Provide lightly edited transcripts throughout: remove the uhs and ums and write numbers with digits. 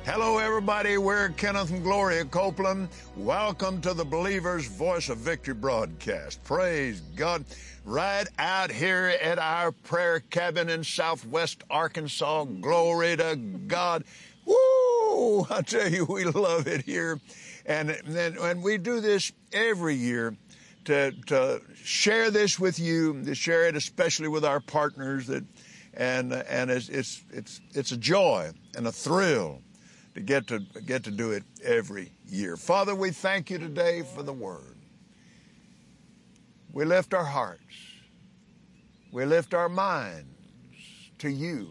Hello, everybody. We're Kenneth and Gloria Copeland. Welcome to the Believer's Voice of Victory broadcast. Praise God. Right out here at our prayer cabin in Southwest Arkansas. Glory to God. Woo! I tell you, we love it here. And we do this every year to share this with you, to share it especially with our partners. And it's a joy and a thrill to get to do it every year. Father, we thank you today for the word. We lift our hearts. We lift our minds to you.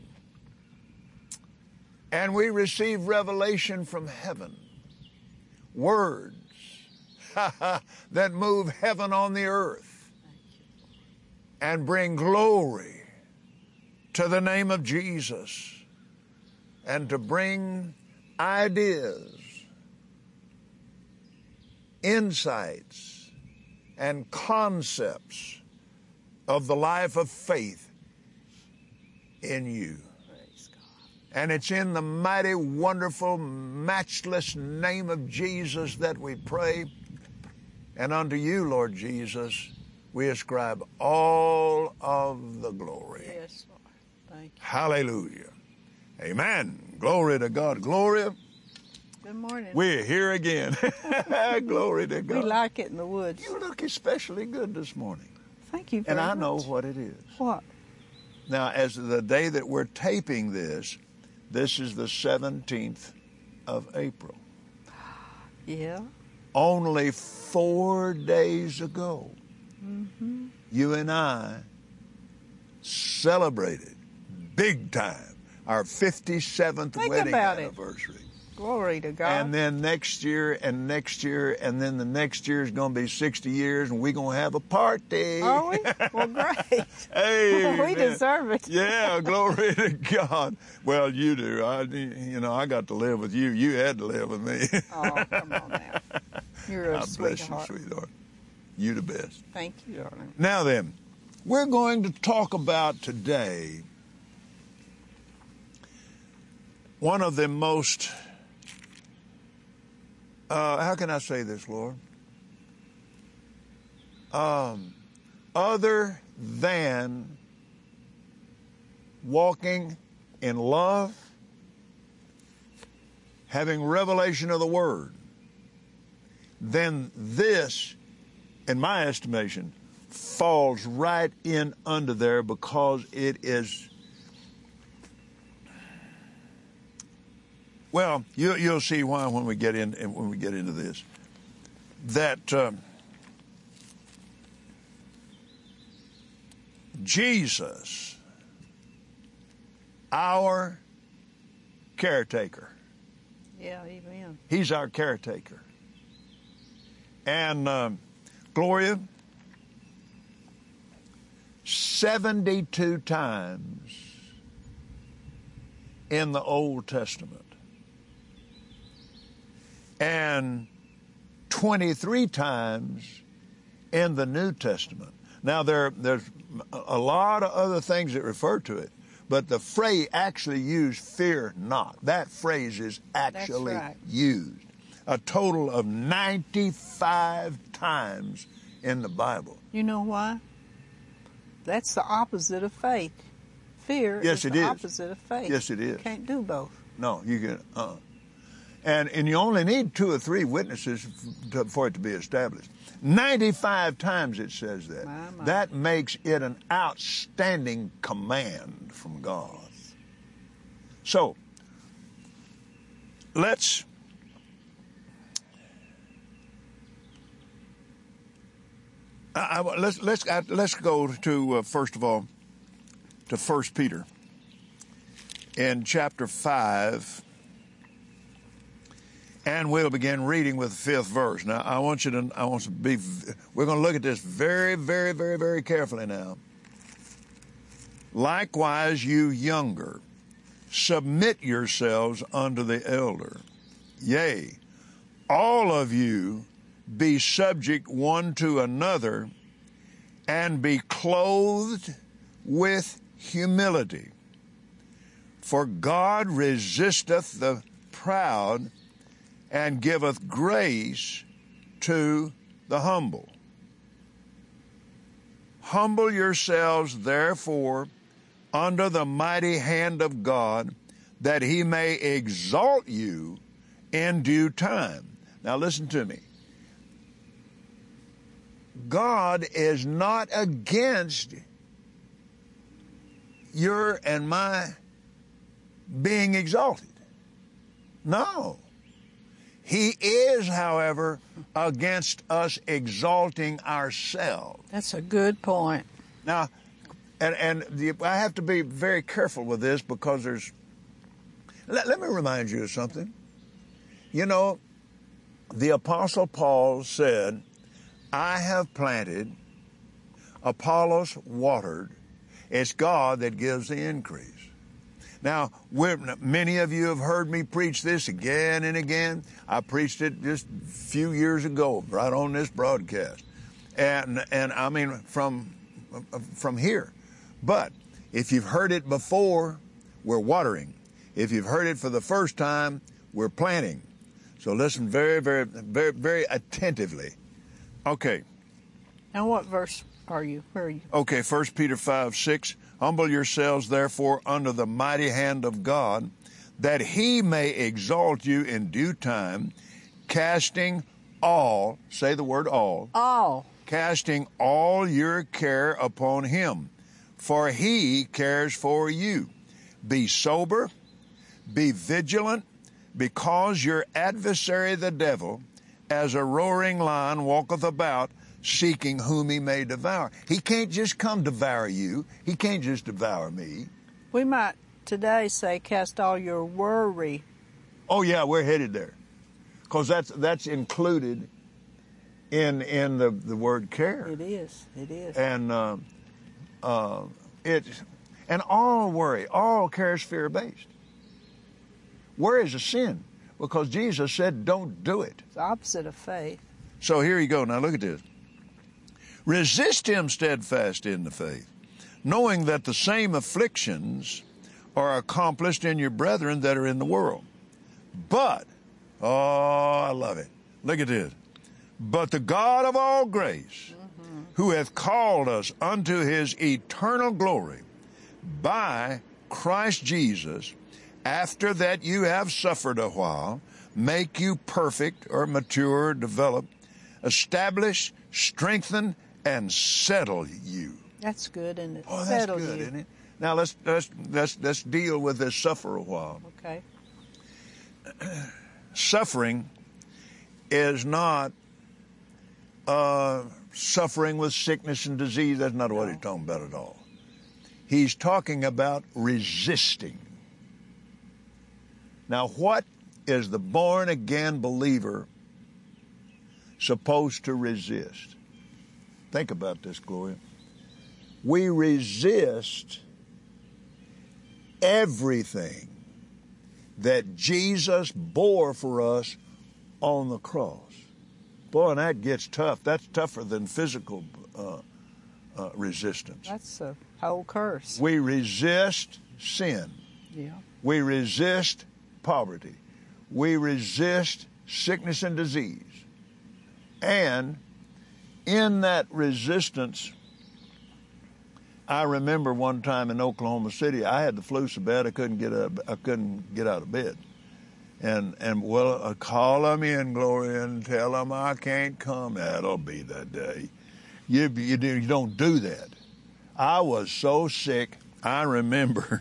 And we receive revelation from heaven. Words that move heaven on the earth and bring glory to the name of Jesus, and to bring ideas, insights, and concepts of the life of faith in you. Praise God. And it's in the mighty, wonderful, matchless name of Jesus that we pray. And unto you, Lord Jesus, we ascribe all of the glory. Yes, Lord. Thank you. Hallelujah. Amen. Glory to God. Gloria, Good morning. we're here again. Glory to God. We like it in the woods. You look especially good this morning. Thank you very And much. I know what it is. What? Now, as the day that we're taping this is the 17th of April. Yeah. Only 4 days ago, you and I celebrated big time our 57th Think wedding about it. anniversary. Glory to God. And then next year, and then the next year is going to be 60 years, and we're going to have a party. Are we? Well, great. Hey, We deserve it. Yeah, glory to God. Well, you do. I got to live with you. You had to live with me. Oh, come on now. You're a God bless you, sweetheart. sweetheart. You the best. Thank you, darling. Now then, we're going to talk about today one of the most, how can I say this, Lord? Other than walking in love, having revelation of the Word, then this, in my estimation, falls right in under there, because it is, well, you'll see why when we get into this. That Jesus, our caretaker. Yeah, amen. He's our caretaker. And Gloria, 72 times in the Old Testament and 23 times in the New Testament. Now, there's a lot of other things that refer to it, but the phrase actually used, fear not. That phrase is actually used a total of 95 times in the Bible. You know why? That's the opposite of faith. Fear is the opposite of faith. Yes, it is. You can't do both. No, you can. And you only need 2 or 3 witnesses for it to be established. 95 times it says that. My. That makes it an outstanding command from God. So, let's go to first of all to 1 Peter in chapter 5. And we'll begin reading with the 5th verse. Now, we're going to look at this very, very, very, very carefully now. Likewise, you younger, submit yourselves unto the elder. Yea, all of you be subject one to another, and be clothed with humility. For God resisteth the proud and giveth grace to the humble. Humble yourselves, therefore, under the mighty hand of God, that he may exalt you in due time. Now listen to me. God is not against your and my being exalted. No. He is, however, against us exalting ourselves. That's a good point. Now, I have to be very careful with this because let me remind you of something. You know, the Apostle Paul said, I have planted, Apollos watered, it's God that gives the increase. Now, many of you have heard me preach this again and again. I preached it just a few years ago, right on this broadcast. And I mean, from here. But if you've heard it before, we're watering. If you've heard it for the first time, we're planting. So listen very, very, very, very attentively. Okay. Now what verse are you? Where are you? Okay, 1 Peter 5:6. Humble yourselves, therefore, under the mighty hand of God, that he may exalt you in due time, casting all, say the word all, casting all your care upon him, for he cares for you. Be sober, be vigilant, because your adversary the devil, as a roaring lion, walketh about, seeking whom he may devour. He can't just come devour you. He can't just devour me. We might today say, cast all your worry. Oh yeah, we're headed there, because that's included in the word care. It is. It is. And and all worry, all care is fear based. Worry is a sin, because Jesus said, "Don't do it." It's the opposite of faith. So here you go. Now look at this. Resist him steadfast in the faith, knowing that the same afflictions are accomplished in your brethren that are in the world. But, I love it. Look at this. But the God of all grace, who hath called us unto his eternal glory by Christ Jesus, after that you have suffered a while, make you perfect or mature, develop, establish, strengthen, and settle you. That's good, isn't it? Oh, that's settle good, you. isn't it? Now let's deal with this suffer a while. Okay. Suffering is not suffering with sickness and disease. That's not what he's talking about at all. He's talking about resisting. Now, what is the born-again believer supposed to resist? Think about this, Gloria. We resist everything that Jesus bore for us on the cross. Boy, and that gets tough. That's tougher than physical resistance. That's a whole curse. We resist sin. Yeah. We resist poverty. We resist sickness and disease. And in that resistance, I remember one time in Oklahoma City, I had the flu so bad I couldn't get out of bed. And well, call them in, Gloria, and tell them I can't come. That'll be the day. You don't do that. I was so sick. I remember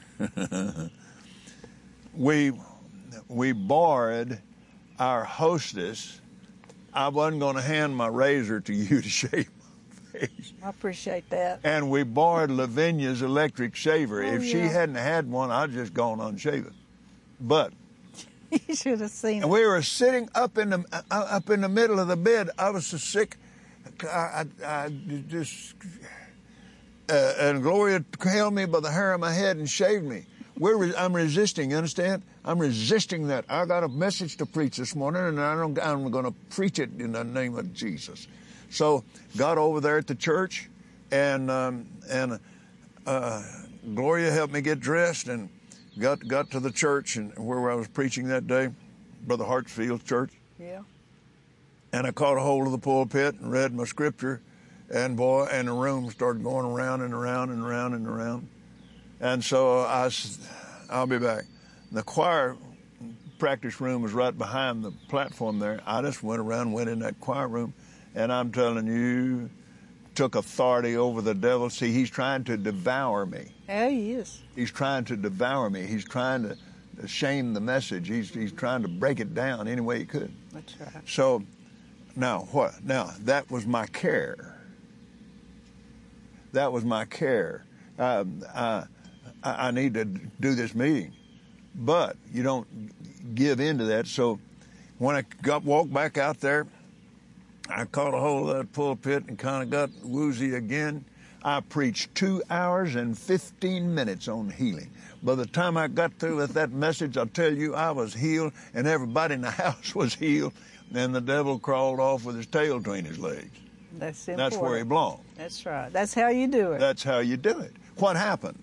we borrowed our hostess. I wasn't going to hand my razor to you to shave my face. I appreciate that. And we borrowed Lavinia's electric shaver. If she hadn't had one, I'd just gone unshaven. But you should have seen it. And we were sitting up in the middle of the bed. I was so sick. And Gloria held me by the hair of my head and shaved me. I'm resisting, you understand? I'm resisting that. I got a message to preach this morning, and I'm going to preach it in the name of Jesus. So got over there at the church, and Gloria helped me get dressed, and got to the church and where I was preaching that day. Brother Hartsfield's church. Yeah. And I caught a hold of the pulpit and read my scripture, and boy, and the room started going around and around and around and around. And so I'll be back. The choir practice room was right behind the platform there. I just went in that choir room, and I'm telling you, took authority over the devil. See, he's trying to devour me. Yeah, he is. He's trying to devour me. He's trying to shame the message. He's trying to break it down any way he could. That's right. So now what? Now that was my care. That was my care. I need to do this meeting, but you don't give into that. So when I walked back out there, I caught a hold of that pulpit and kind of got woozy again. I preached 2 hours and 15 minutes on healing. By the time I got through with that message, I'll tell you, I was healed, and everybody in the house was healed, and the devil crawled off with his tail between his legs. That's important. That's where he belonged. That's right. That's how you do it. That's how you do it. What happened?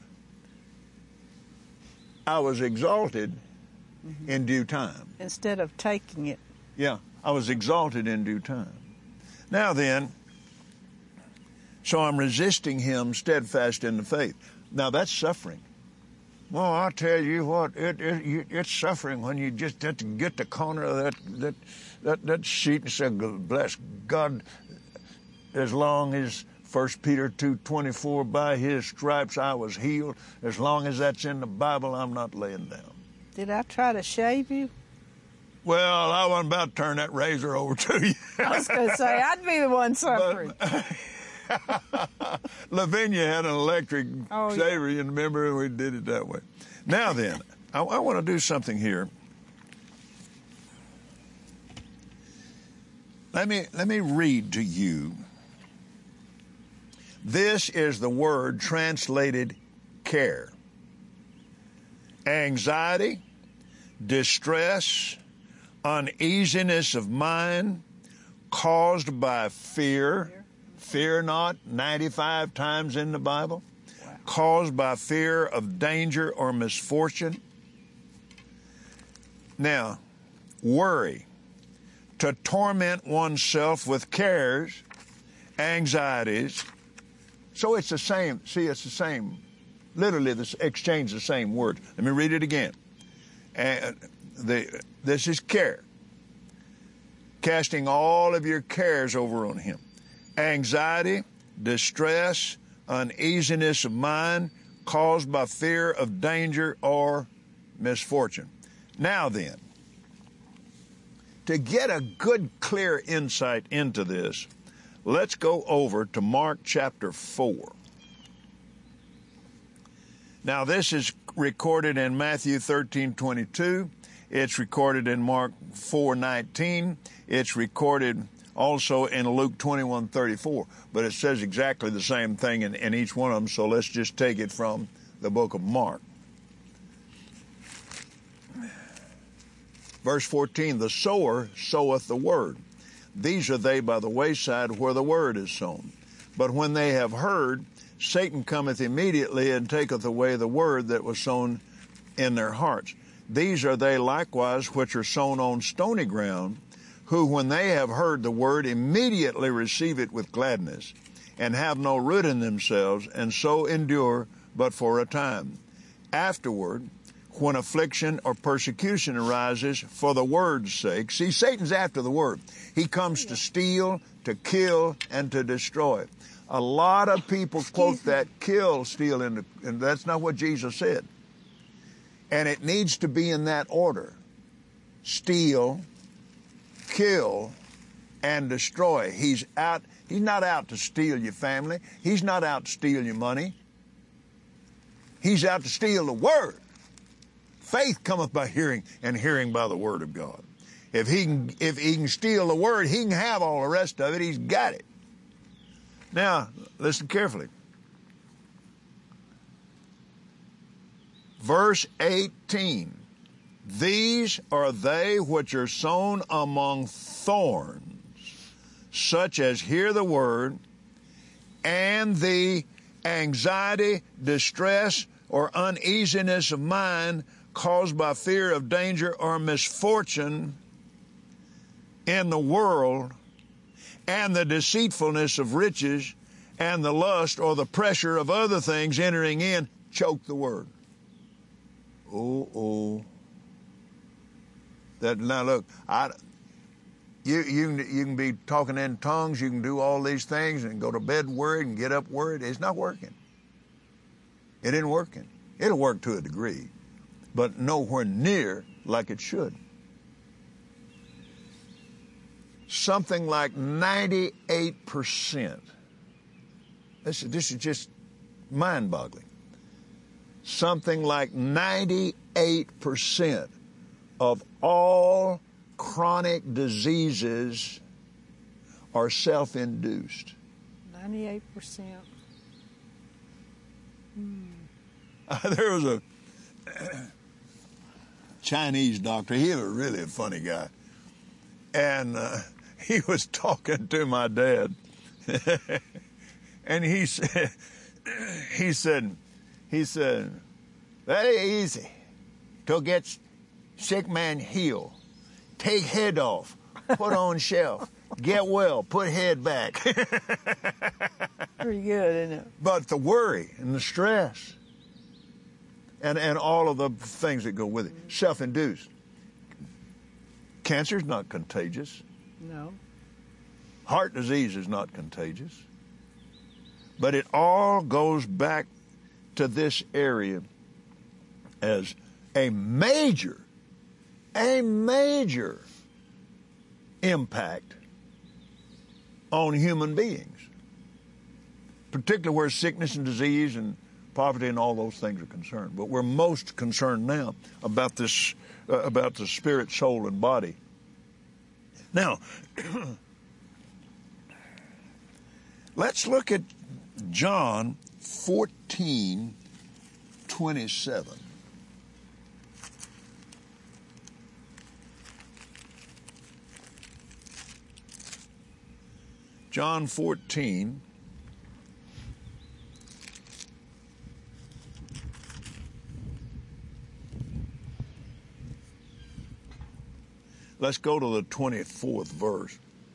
I was exalted in due time. Instead of taking it. Yeah, I was exalted in due time. Now then, so I'm resisting him steadfast in the faith. Now that's suffering. Well, I'll tell you what, it's suffering when you just have to get the corner of that sheet and say, bless God, as long as 1 Peter 2:24, by his stripes I was healed. As long as that's in the Bible, I'm not laying down. Did I try to shave you? Well, I wasn't about to turn that razor over to you. I was going to say, I'd be the one suffering. Lavinia had an electric shaver, you remember? We did it that way. Now then, I want to do something here. Let me read to you. This is the word translated care. Anxiety, distress, uneasiness of mind caused by fear. Fear not, 95 times in the Bible. Wow. Caused by fear of danger or misfortune. Now, worry, to torment oneself with cares, anxieties. So it's the same. See, it's the same. Literally, this exchange the same word. Let me read it again. This is care. Casting all of your cares over on him. Anxiety, distress, uneasiness of mind caused by fear of danger or misfortune. Now then, to get a good, clear insight into this, let's go over to Mark chapter 4. Now, this is recorded in Matthew 13:22. It's recorded in Mark 4:19. It's recorded also in Luke 21:34. But it says exactly the same thing in each one of them, so let's just take it from the book of Mark. Verse 14, the sower soweth the word. These are they by the wayside where the word is sown. But when they have heard, Satan cometh immediately and taketh away the word that was sown in their hearts. These are they likewise which are sown on stony ground, who when they have heard the word immediately receive it with gladness, and have no root in themselves, and so endure but for a time. Afterward, when affliction or persecution arises for the word's sake. See, Satan's after the word. He comes to steal, to kill, and to destroy. A lot of people quote that kill, steal, and that's not what Jesus said. And it needs to be in that order. Steal, kill, and destroy. He's not out to steal your family. He's not out to steal your money. He's out to steal the word. Faith cometh by hearing, and hearing by the word of God. If he can steal the word, he can have all the rest of it. He's got it. Now, listen carefully. Verse 18. These are they which are sown among thorns, such as hear the word, and the anxiety, distress, or uneasiness of mind caused by fear of danger or misfortune in the world, and the deceitfulness of riches, and the lust or the pressure of other things entering in, choke the word. Oh. Now look, you can be talking in tongues, you can do all these things and go to bed worried and get up worried. It's not working. It isn't working. It'll work to a degree, but nowhere near like it should. Something like 98%. This is just mind-boggling. Something like 98% of all chronic diseases are self-induced. 98%. There was a Chinese doctor. He was really a funny guy. And he was talking to my dad. And he said, very easy to get sick man healed. Take head off, put on shelf, get well, put head back. Pretty good, isn't it? But the worry and the stress and all of the things that go with it, self-induced. Cancer is not contagious. No. Heart disease is not contagious. But it all goes back to this area as a major impact on human beings, particularly where sickness and disease and poverty and all those things are concerned. But we're most concerned now about this, about the spirit, soul, and body. Now, let's look at John 14:27. John 14. Let's go to the 24th verse.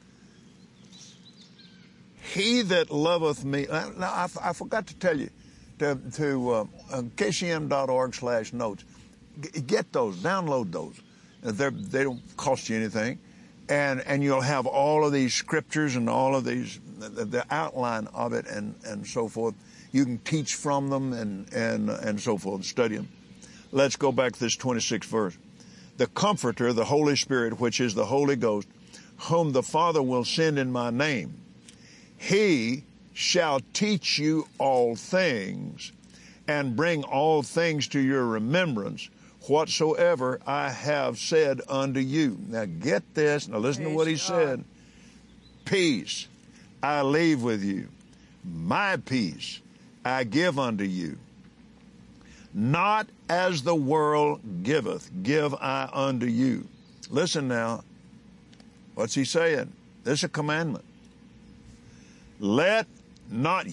He that loveth me. Now, I forgot to tell you to kcm.org/notes. Get those, download those. They don't cost you anything. And you'll have all of these scriptures and all of these, the outline of it and so forth. You can teach from them and so forth, study them. Let's go back to this 26th verse. The Comforter, the Holy Spirit, which is the Holy Ghost, whom the Father will send in my name, he shall teach you all things and bring all things to your remembrance, whatsoever I have said unto you. Now get this. Now listen to what he said. Peace I leave with you. My peace I give unto you. Not as the world giveth, give I unto you. Listen now. What's he saying? This is a commandment. Let not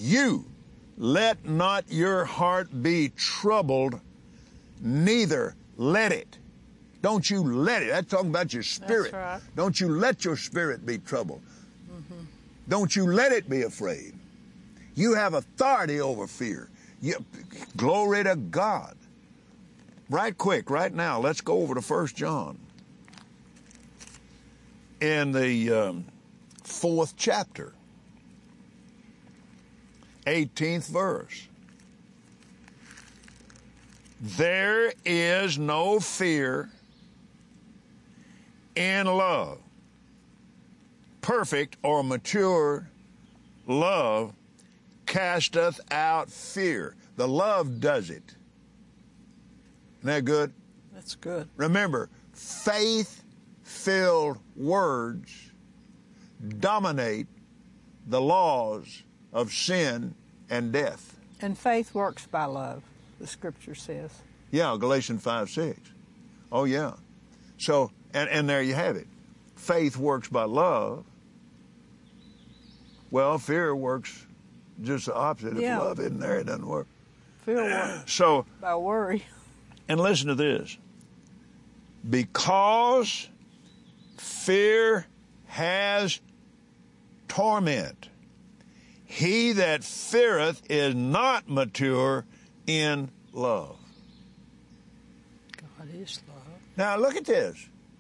your heart be troubled, neither let it. Don't you let it. That's talking about your spirit. That's right. Don't you let your spirit be troubled. Mm-hmm. Don't you let it be afraid. You have authority over fear. Glory to God. Right quick, right now, let's go over to 1 John. In the 4th chapter, 18th verse. There is no fear in love. Perfect or mature love casteth out fear. The love does it. Isn't that good? That's good. Remember, faith-filled words dominate the laws of sin and death. And faith works by love, the scripture says. Yeah, Galatians 5:6. Oh, yeah. So, and there you have it. Faith works by love. Well, fear works just the opposite. Yeah. If love isn't there, it doesn't work. Fear works So, by worry. And listen to this. Because fear has torment, he that feareth is not mature in love. God is love. Now look at this.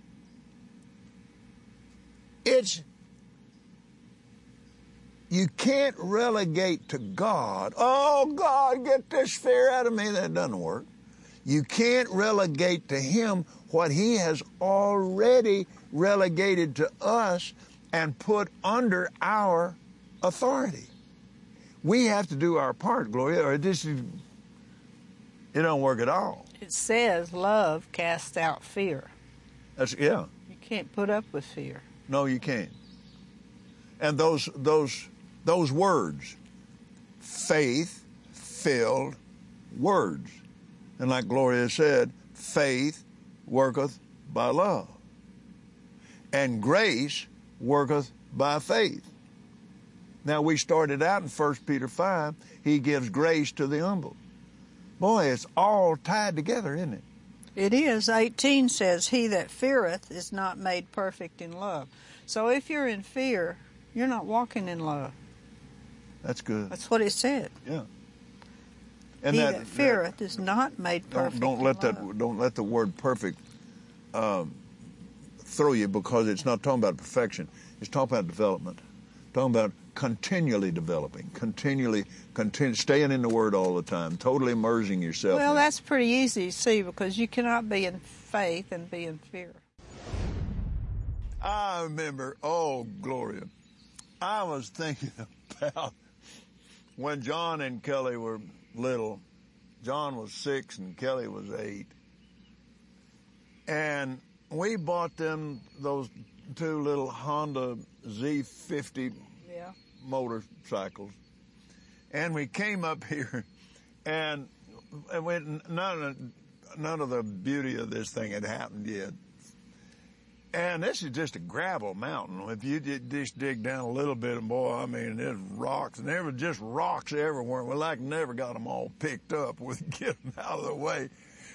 You can't relegate to God, oh, God, get this fear out of me. That doesn't work. You can't relegate to him what he has already relegated to us and put under our authority. We have to do our part, Gloria, or it don't work at all. It says love casts out fear. Yeah. You can't put up with fear. No, you can't. And those words, faith-filled words. And like Gloria said, faith worketh by love. And grace worketh by faith. Now, we started out in 1 Peter 5, he gives grace to the humble. Boy, it's all tied together, isn't it? It is. 18 says, he that feareth is not made perfect in love. So if you're in fear, you're not walking in love. That's good. That's what it said. Yeah. And he that feareth is not made perfect. Don't let the word perfect throw you, because it's not talking about perfection. It's talking about development. Talking about continually developing, staying in the Word all the time, totally immersing yourself. Well, that's pretty easy to see, because you cannot be in faith and be in fear. I remember, oh, Gloria, I was thinking about when John and Kelly were little. John was 6 and Kelly was 8. And we bought them those 2 little Honda Z50 motorcycles. And we came up here, and none of the beauty of this thing had happened yet. And this is just a gravel mountain. If you just dig down a little bit, and boy, I mean, there's rocks, and there were just rocks everywhere. We never got them all picked up. We get them out of the way.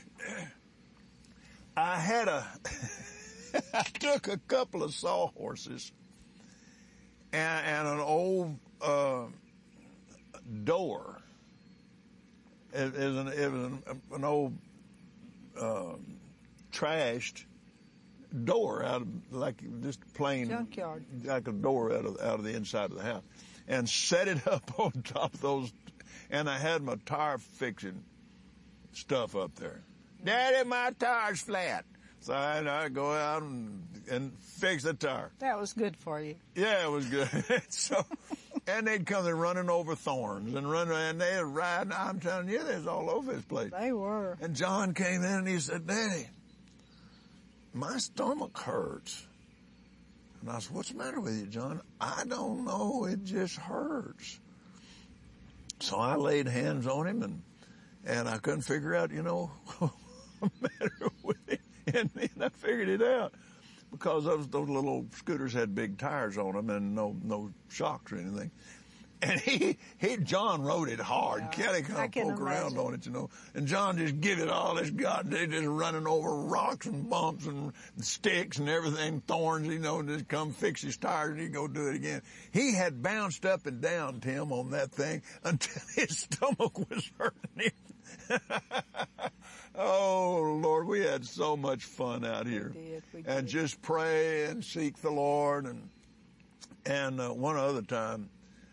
I took a couple of sawhorses and an old door. It was an old trashed door out of, like just plain junkyard, like a door out of the inside of the house, and set it up on top of those. And I had my tire fixing stuff up there. Daddy, my tire's flat. So I'd go out and fix the tire. That was good for you. Yeah, it was good. So, and they'd come there running over thorns and they'd ride. I'm telling you, they was all over this place. They were. And John came in and he said, Daddy, my stomach hurts. And I said, what's the matter with you, John? I don't know. It just hurts. So I laid hands on him and I couldn't figure out, what's the matter with him. And then I figured it out, because those little scooters had big tires on them and no shocks or anything. And John rode it hard. Yeah, Kelly kind of poked around on it, and John just give it all this God. They just running over rocks and bumps and sticks and everything, thorns, just come fix his tires and he'd go do it again. He had bounced up and down, Tim, on that thing until his stomach was hurting him. Oh, Lord, we had so much fun out here. We did. And just pray and seek the Lord. And one other time,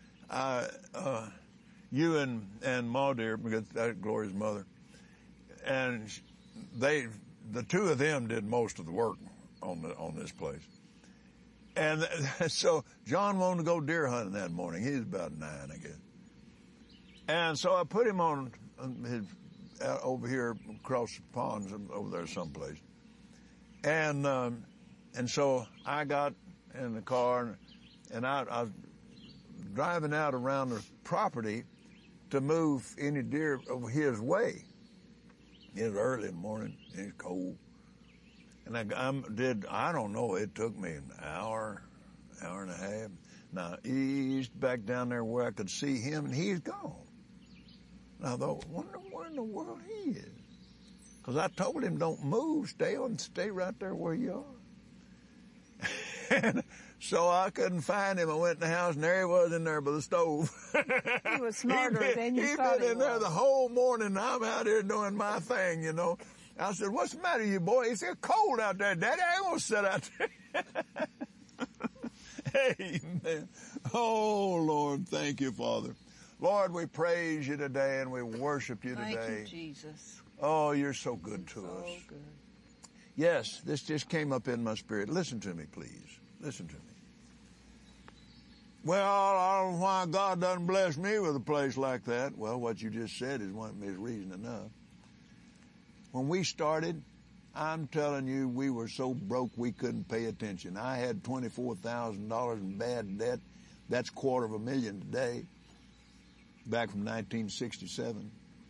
you and Ma dear, because that's Gloria's mother, and the 2 of them did most of the work on this place. And so John wanted to go deer hunting that morning. He was about 9, I guess. And so I put him on his over here across the ponds over there someplace. And so I got in the car and I was driving out around the property to move any deer over his way. It was early in the morning, and it's cold. And I don't know, it took me an hour and a half. Now, eased back down there where I could see him, and he's gone. And I thought, wonder where in the world he is. Because I told him, don't move, stay right there where you are. And so I couldn't find him. I went in the house, and there he was in there by the stove. He was smarter than you thought he was. He'd been in there the whole morning, and I'm out here doing my thing, you know. I said, what's the matter, you boy? He said, cold out there, Daddy. I ain't going to sit out there. Amen. Oh, Lord, thank you, Father. Lord, we praise you today, and we worship you today. Thank you, Jesus. Oh, you're so good to us. So good. Yes, this just came up in my spirit. Listen to me, please. Listen to me. Well, I don't know why God doesn't bless me with a place like that. Well, what you just said is reason enough. When we started, I'm telling you, we were so broke we couldn't pay attention. I had $24,000 in bad debt. That's $250,000 today, back from 1967.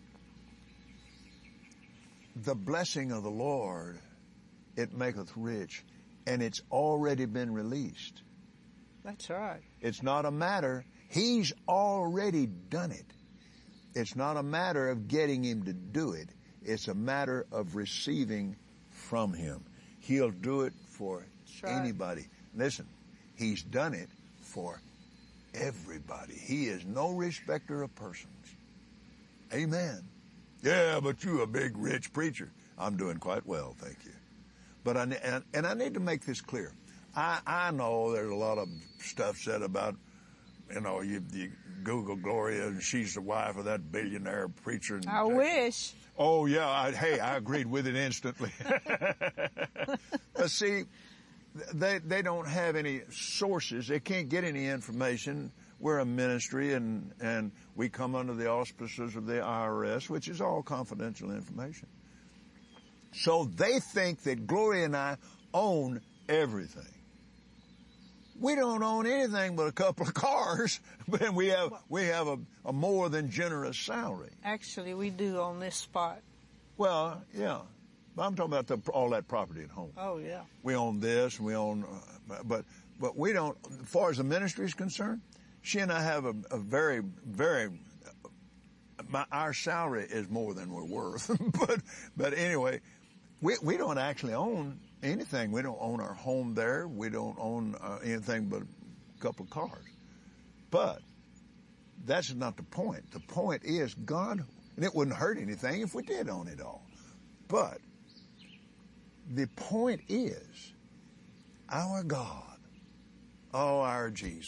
The blessing of the Lord, it maketh rich, and it's already been released. That's right. It's not a matter, He's already done it. It's not a matter of getting Him to do it. It's a matter of receiving from Him. He'll do it for anybody. Listen, He's done it for everybody. He is no respecter of persons. Amen. Yeah, but you're a big, rich preacher. I'm doing quite well, thank you. But I need to make this clear. I know there's a lot of stuff said about, you know, you Google Gloria and she's the wife of that billionaire preacher. I wish. Oh, yeah. I agreed with it instantly. But see, they don't have any sources. They can't get any information. We're a ministry, and we come under the auspices of the IRS, which is all confidential information. So they think that Gloria and I own everything. We don't own anything but a couple of cars, but we have a more than generous salary. Actually, we do on this spot. Well, yeah. I'm talking about all that property at home. Oh, yeah. We own this, and we own, but we don't, as far as the ministry is concerned, she and I have a very, very, our salary is more than we're worth. but anyway, we don't actually own anything. We don't own our home there. We don't own anything but a couple of cars. But that's not the point. The point is God, and it wouldn't hurt anything if we did own it all. But the point is our God, our Jesus.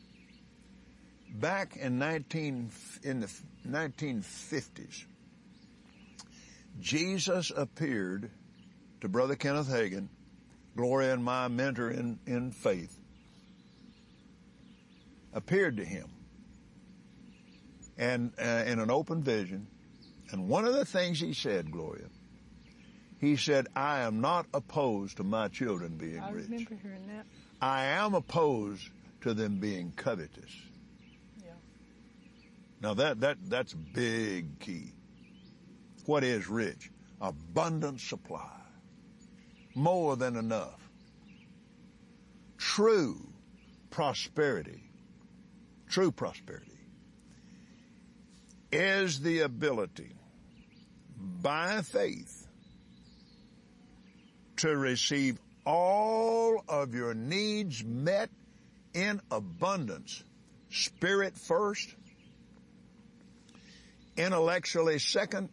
Back in the 1950s, Jesus appeared to Brother Kenneth Hagin, Gloria and my mentor in faith, appeared to him and in an open vision. And one of the things he said, Gloria, he said, I am not opposed to my children being rich. I remember hearing that. I am opposed to them being covetous. Yeah. Now that's a big key. What is rich? Abundant supply. More than enough. True prosperity is the ability by faith to receive all of your needs met in abundance. Spirit first, intellectually second,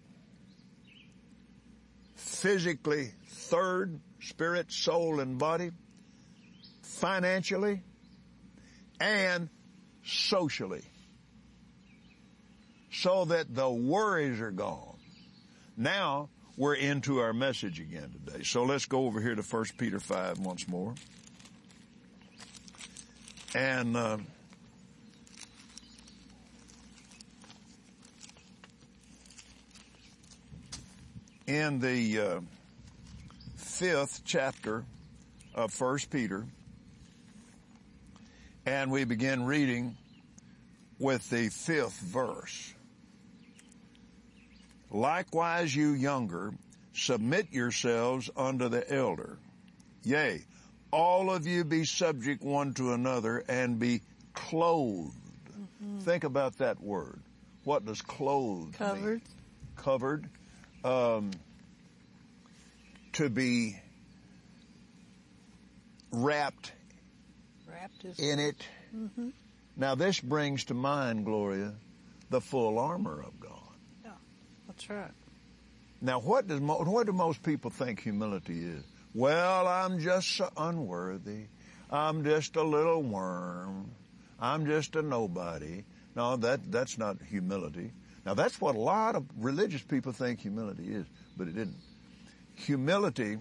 physically third, spirit, soul, and body, financially, and socially, so that the worries are gone. Now we're into our message again today. So let's go over here to 1 Peter 5 once more. And in the 5th chapter of 1 Peter, and we begin reading with the 5th verse. Likewise, you younger, submit yourselves unto the elder. Yea, all of you be subject one to another, and be clothed. Mm-hmm. Think about that word. What does clothed mean? Covered. Covered. to be wrapped in it. Mm-hmm. Now this brings to mind, Gloria, the full armor of God. Yeah, that's right. Now what do most people think humility is? Well, I'm just so unworthy. I'm just a little worm. I'm just a nobody. No, that's not humility. Now that's what a lot of religious people think humility is, but it isn't. Humility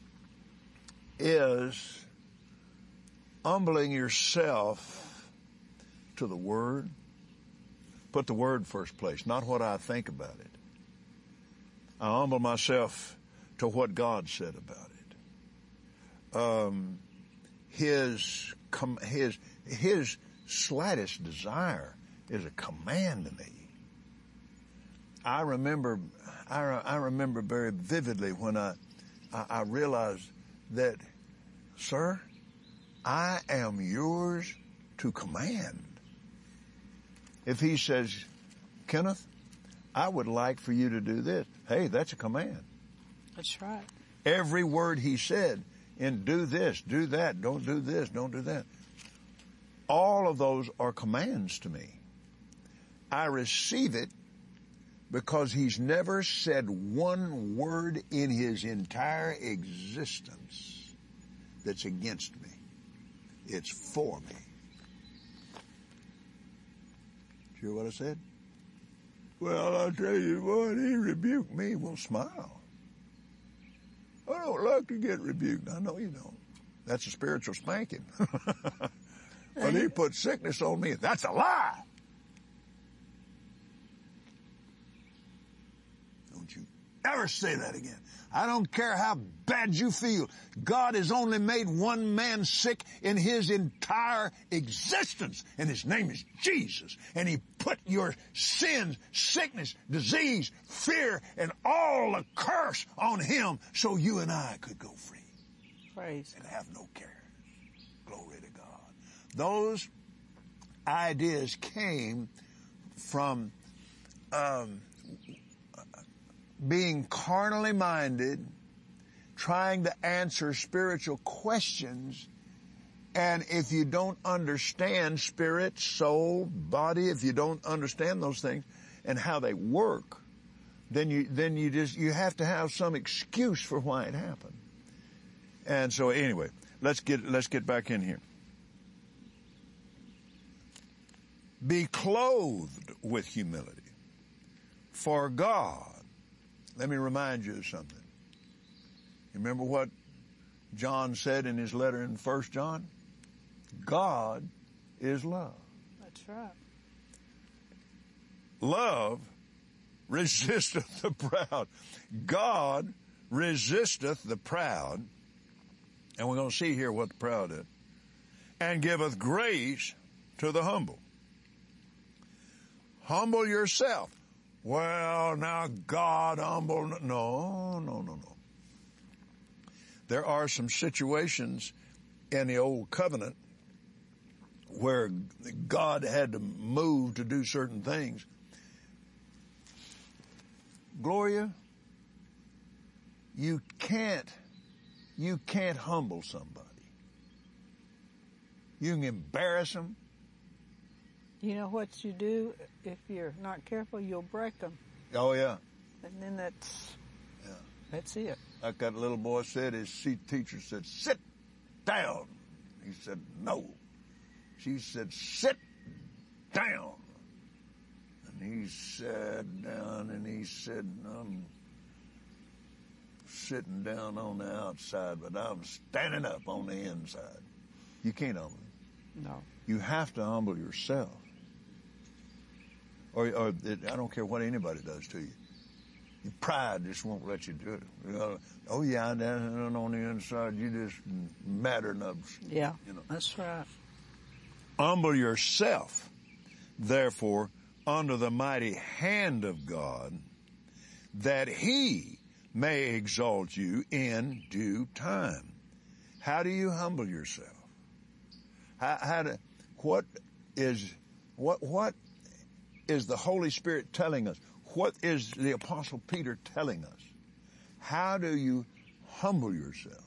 is humbling yourself to the Word. Put the Word first place, not what I think about it. I humble myself to what God said about it. His slightest desire is a command to me. I remember very vividly when I realized that, sir, I am yours to command. If he says, Kenneth, I would like for you to do this. Hey, that's a command. That's right. Every word he said in do this, do that, don't do this, don't do that. All of those are commands to me. I receive it because he's never said one word in his entire existence that's against me. It's for me. Did you hear what I said? Well, I'll tell you what, he rebuked me. Well, smile. I don't like to get rebuked. I know you don't. That's a spiritual spanking. But he put sickness on me. That's a lie. Don't you ever say that again. I don't care how bad you feel. God has only made one man sick in his entire existence, and his name is Jesus. And he put your sins, sickness, disease, fear, and all the curse on him so you and I could go free. Praise and have no care. Glory to God. Those ideas came from being carnally minded, trying to answer spiritual questions. And if you don't understand spirit, soul, body, if you don't understand those things and how they work, then you have to have some excuse for why it happened. And so anyway, let's get back in here. Be clothed with humility. For God, let me remind you of something. You remember what John said in his letter in 1 John? God is love. That's right. Love resisteth the proud. God resisteth the proud. And we're going to see here what the proud is. And giveth grace to the humble. Humble yourself. Well, now God humble. No. There are some situations in the old covenant where God had to move to do certain things. Gloria, you can't humble somebody. You can embarrass them. You know what you do if you're not careful? You'll break them. Oh, yeah. And then that's it. Like that little boy said, his teacher said, sit down. He said, no. She said, sit down. And he sat down and he said, I'm sitting down on the outside, but I'm standing up on the inside. You can't humble him. No. You have to humble yourself. Or I don't care what anybody does to you. Your pride just won't let you do it. Oh, yeah, down on the inside, you just matter enough. Yeah, that's right. Humble yourself, therefore, under the mighty hand of God, that he may exalt you in due time. How do you humble yourself? What is the Holy Spirit telling us? What is the Apostle Peter telling us? How do you humble yourself.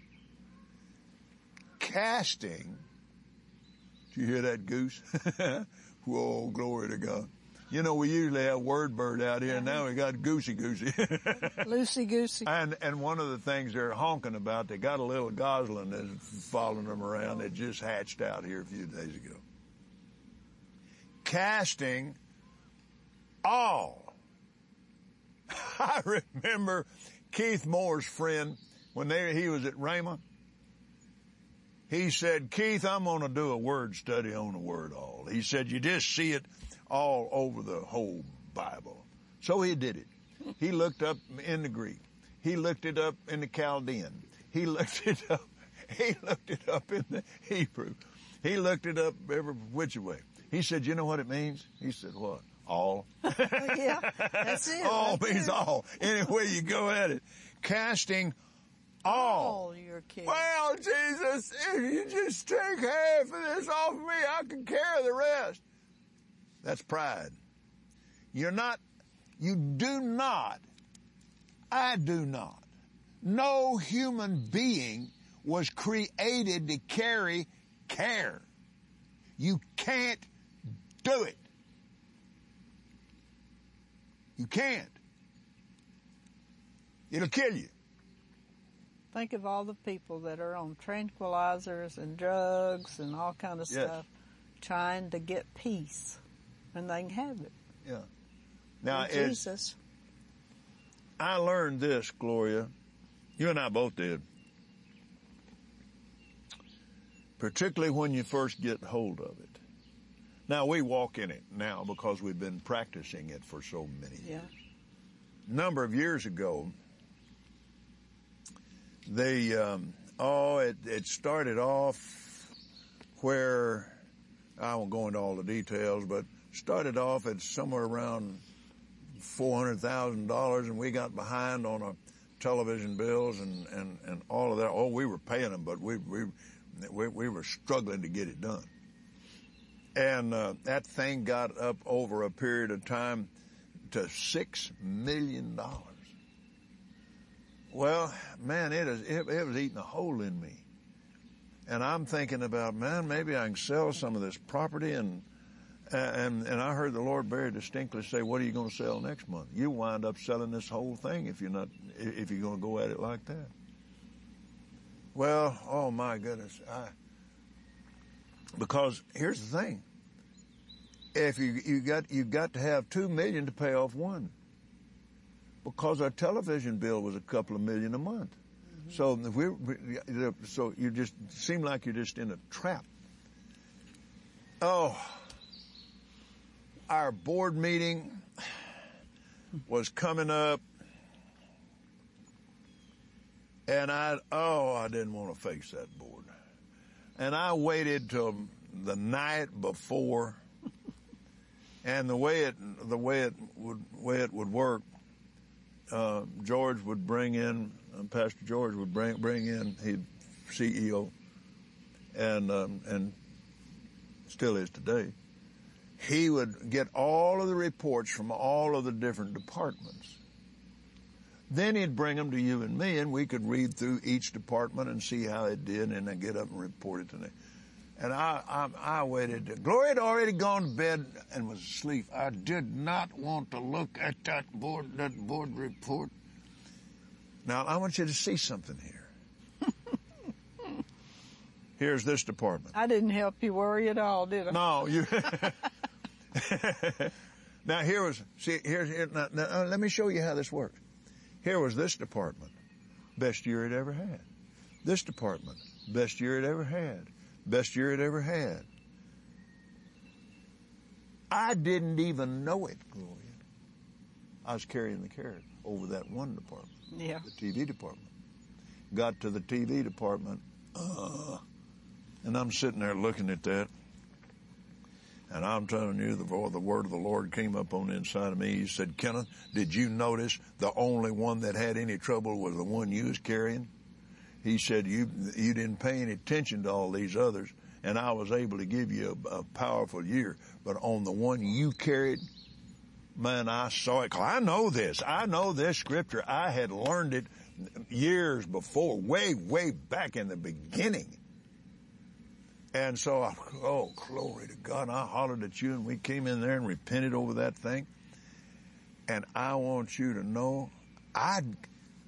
Casting, did you hear that goose? Whoa, glory to God. You know, we usually have word bird out here, and now we got goosey. Loosey-goosey. And one of the things they're honking about, they got a little gosling that's following them around that just hatched out here a few days ago. Casting all. I remember Keith Moore's friend, when he was at Rhema, he said, Keith, I'm going to do a word study on the word all. He said, you just see it all over the whole Bible. So he did it. He looked up in the Greek. He looked it up in the Chaldean. He looked it up in the Hebrew. He looked it up every which way. He said, you know what it means? He said, what? All. Yeah, that's it. All means all. Any way you go at it. Casting all your kids. Well, Jesus, if you just take half of this off me, I can carry the rest. That's pride. I do not. No human being was created to carry care. You can't do it. You can't. It'll kill you. Think of all the people that are on tranquilizers and drugs and all kind of stuff trying to get peace, and they can have it. Yeah. Now, Jesus. I learned this, Gloria. You and I both did. Particularly when you first get hold of it. Now, we walk in it now because we've been practicing it for so many years. A number of years ago, it started off where, I won't go into all the details, but started off at somewhere around $400,000, and we got behind on our television bills and all of that. Oh, we were paying them, but we were struggling to get it done. And that thing got up over a period of time to $6 million. Well, man, it was eating a hole in me. And I'm thinking about, man, maybe I can sell some of this property. And I heard the Lord very distinctly say, what are you going to sell next month? You wind up selling this whole thing if you're going to go at it like that. Well, oh my goodness. Because here's the thing. If you've got to have $2 million to pay off one. Because our television bill was a couple of million a month. Mm-hmm. So you just seem like you're just in a trap. Oh, our board meeting was coming up, and I didn't want to face that board. And I waited till the night before, and the way it would work, George would bring in, Pastor George would bring in, he'd CEO, and still is today. He would get all of the reports from all of the different departments. Then he'd bring them to you and me, and we could read through each department and see how it did, and then get up and report it to me. And I waited. Gloria had already gone to bed and was asleep. I did not want to look at that board report. Now, I want you to see something here. Here's this department. I didn't help you worry at all, did I? No, you. Now, now, let me show you how this works. Here was this department, best year it ever had. This department, best year it ever had. Best year it ever had. I didn't even know it, Gloria. I was carrying the carrot over that one department. Yeah. The TV department. Got to the TV department, and I'm sitting there looking at that. And I'm telling you, the word of the Lord came up on the inside of me. He said, Kenneth, did you notice the only one that had any trouble was the one you was carrying? He said, you didn't pay any attention to all these others, and I was able to give you a powerful year. But on the one you carried, man, I saw it. 'Cause I know this scripture. I had learned it years before, way back in the beginning. And so, oh, glory to God. And I hollered at you, and we came in there and repented over that thing. And I want you to know, and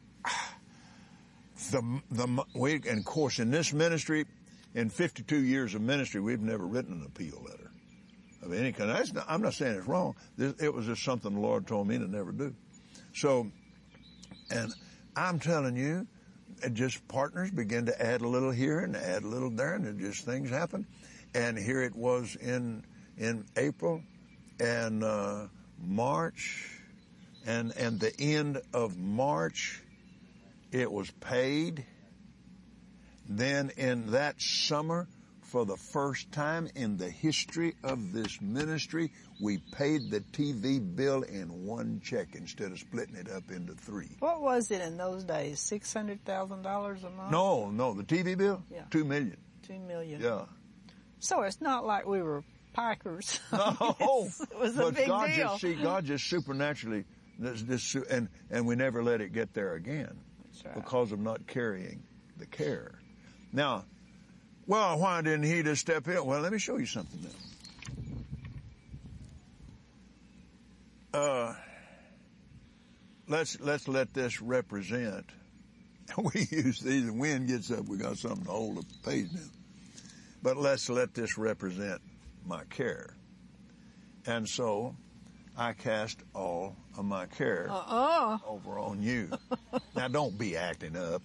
of course, in this ministry, in 52 years of ministry, we've never written an appeal letter of any kind. I'm not saying it's wrong. It was just something the Lord told me to never do. So, and I'm telling you, just partners begin to add a little here and add a little there, and just things happen. And here it was in April and March, and the end of March, it was paid. Then in that summer, for the first time in the history of this ministry, we paid the TV bill in one check instead of splitting it up into three. What was it in those days? $600,000 a month? No, the TV bill? Yeah. $2 million. $2 million. Yeah. So it's not like we were pikers. No. It was a big deal. God just supernaturally, and we never let it get there again. That's right. Because of not carrying the care. Now, well, why didn't he just step in? Well, let me show you something then. Let's let this represent. We use these, and wind gets up, we got something to hold the page now. But let's let this represent my care. And so I cast all of my care over on you. Now don't be acting up.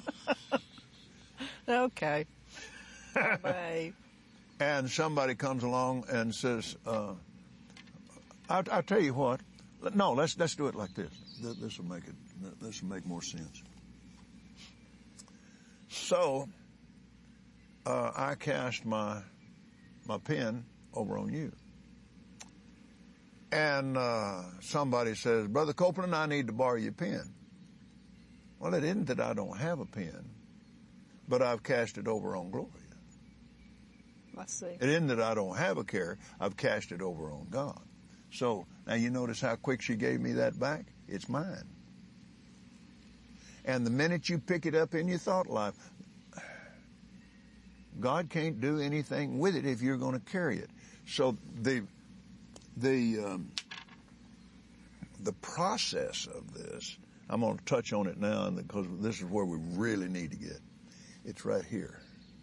Okay. Bye. And somebody comes along and says, I'll tell you what. No, let's do it like this. This will make more sense. So, I cast my pen over on you. And, somebody says, Brother Copeland, I need to borrow your pen. Well, it isn't that I don't have a pen, but I've cast it over on Gloria. I see. It isn't that I don't have a care, I've cast it over on God. So, now you notice how quick she gave me that back? It's mine. And the minute you pick it up in your thought life, God can't do anything with it if you're going to carry it. So the process of this, I'm going to touch on it now because this is where we really need to get. It's right here.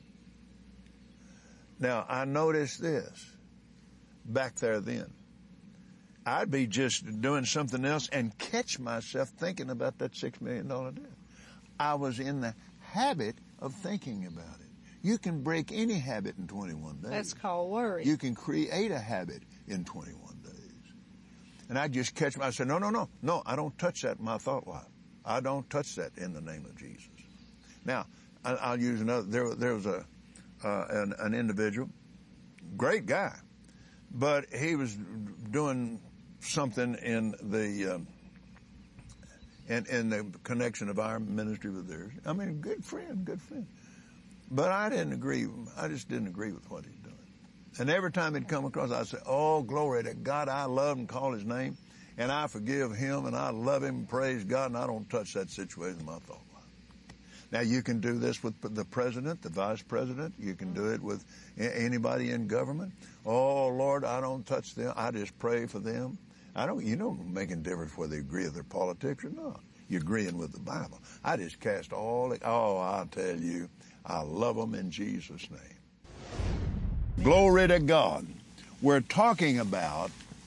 Now, I noticed this back there then. I'd be just doing something else and catch myself thinking about that $6 million debt. I was in the habit of thinking about it. You can break any habit in 21 days. That's called worry. You can create a habit in 21 days. And I just catch myself, I say, no, I don't touch that in my thought life. I don't touch that in the name of Jesus. Now, I'll use another. There was an individual, great guy, but he was doing something in the connection of our ministry with theirs. I mean, good friend. But I didn't agree. I just didn't agree with what he's doing. And every time he'd come across, I'd say, oh, glory to God, I love and call his name, and I forgive him, and I love him, praise God, and I don't touch that situation in my thought life. Now, you can do this with the president, the vice president. You can do it with anybody in government. Oh, Lord, I don't touch them. I just pray for them. You don't make a difference whether you agree with their politics or not. You're agreeing with the Bible. I just cast I'll tell you, I love them in Jesus' name. Glory to God. We're talking about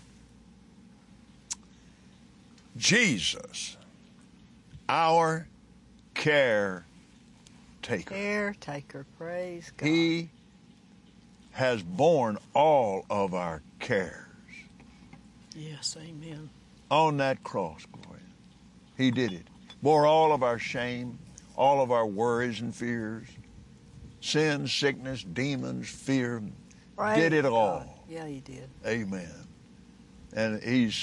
Jesus, our caretaker. Caretaker, praise God. He has borne all of our cares. Yes, amen. On that cross, Gloria. He did it. Bore all of our shame, all of our worries and fears, sin, sickness, demons, fear. Praise did it all. God. Yeah, he did. Amen. And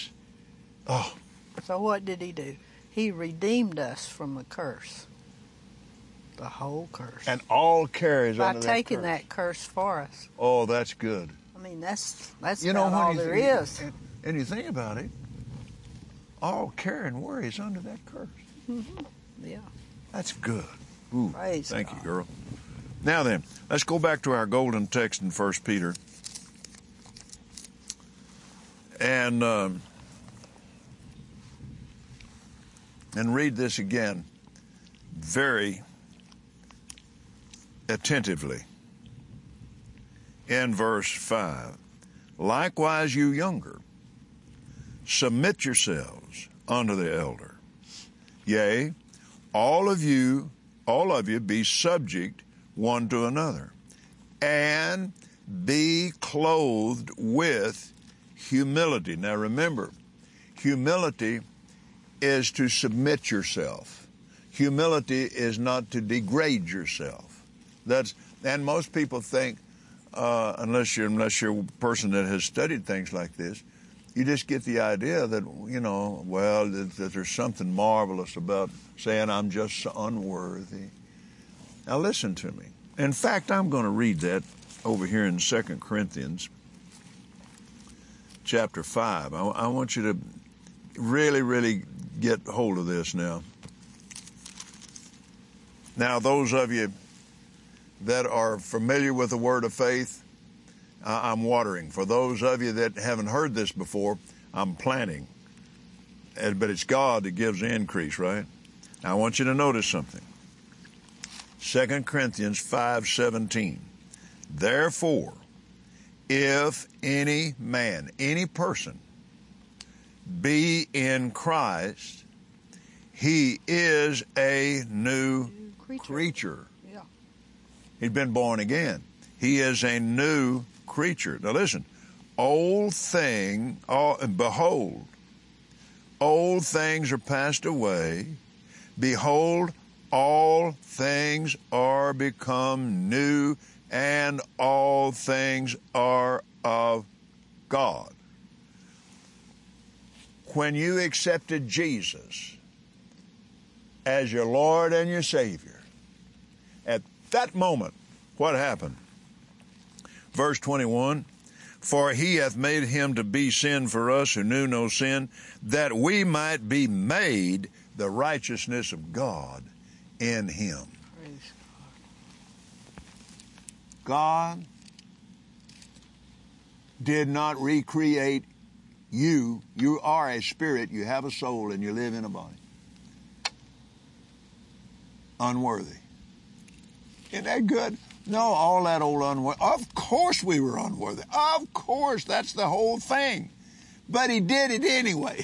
So what did he do? He redeemed us from the curse. The whole curse. And all carries by under that curse. By taking that curse for us. Oh, that's good. I mean, that's about all there is. And you think about it, all care and worry is under that curse. Mm-hmm. Yeah. That's good. Ooh, Praise thank God. you, girl. Now then, let's go back to our golden text in 1 Peter. And read this again very attentively. In verse 5, likewise you younger, submit yourselves unto the elder. Yea, all of you be subject one to another, and be clothed with humility. Now remember, humility is to submit yourself. Humility is not to degrade yourself. And most people think, unless you're a person that has studied things like this, you just get the idea that, that there's something marvelous about saying I'm just unworthy. Now listen to me. In fact, I'm going to read that over here in 2 Corinthians chapter 5. I want you to really, really get hold of this now. Now, those of you that are familiar with the word of faith, I'm watering. For those of you that haven't heard this before, I'm planting. But it's God that gives the increase, right? Now, I want you to notice something. 2 Corinthians 5:17. Therefore, if any man, any person, be in Christ, he is a new creature. Yeah. He's been born again. He is a new creature. Now listen, behold, old things are passed away. Behold, all things are become new, and all things are of God. When you accepted Jesus as your Lord and your Savior, at that moment, what happened? Verse 21, for he hath made him to be sin for us who knew no sin, that we might be made the righteousness of God in him. Praise God did not recreate you. You are a spirit, you have a soul, and you live in a body. Unworthy. Isn't that good? No, all that old unworthy. Of course we were unworthy. Of course, that's the whole thing. But he did it anyway.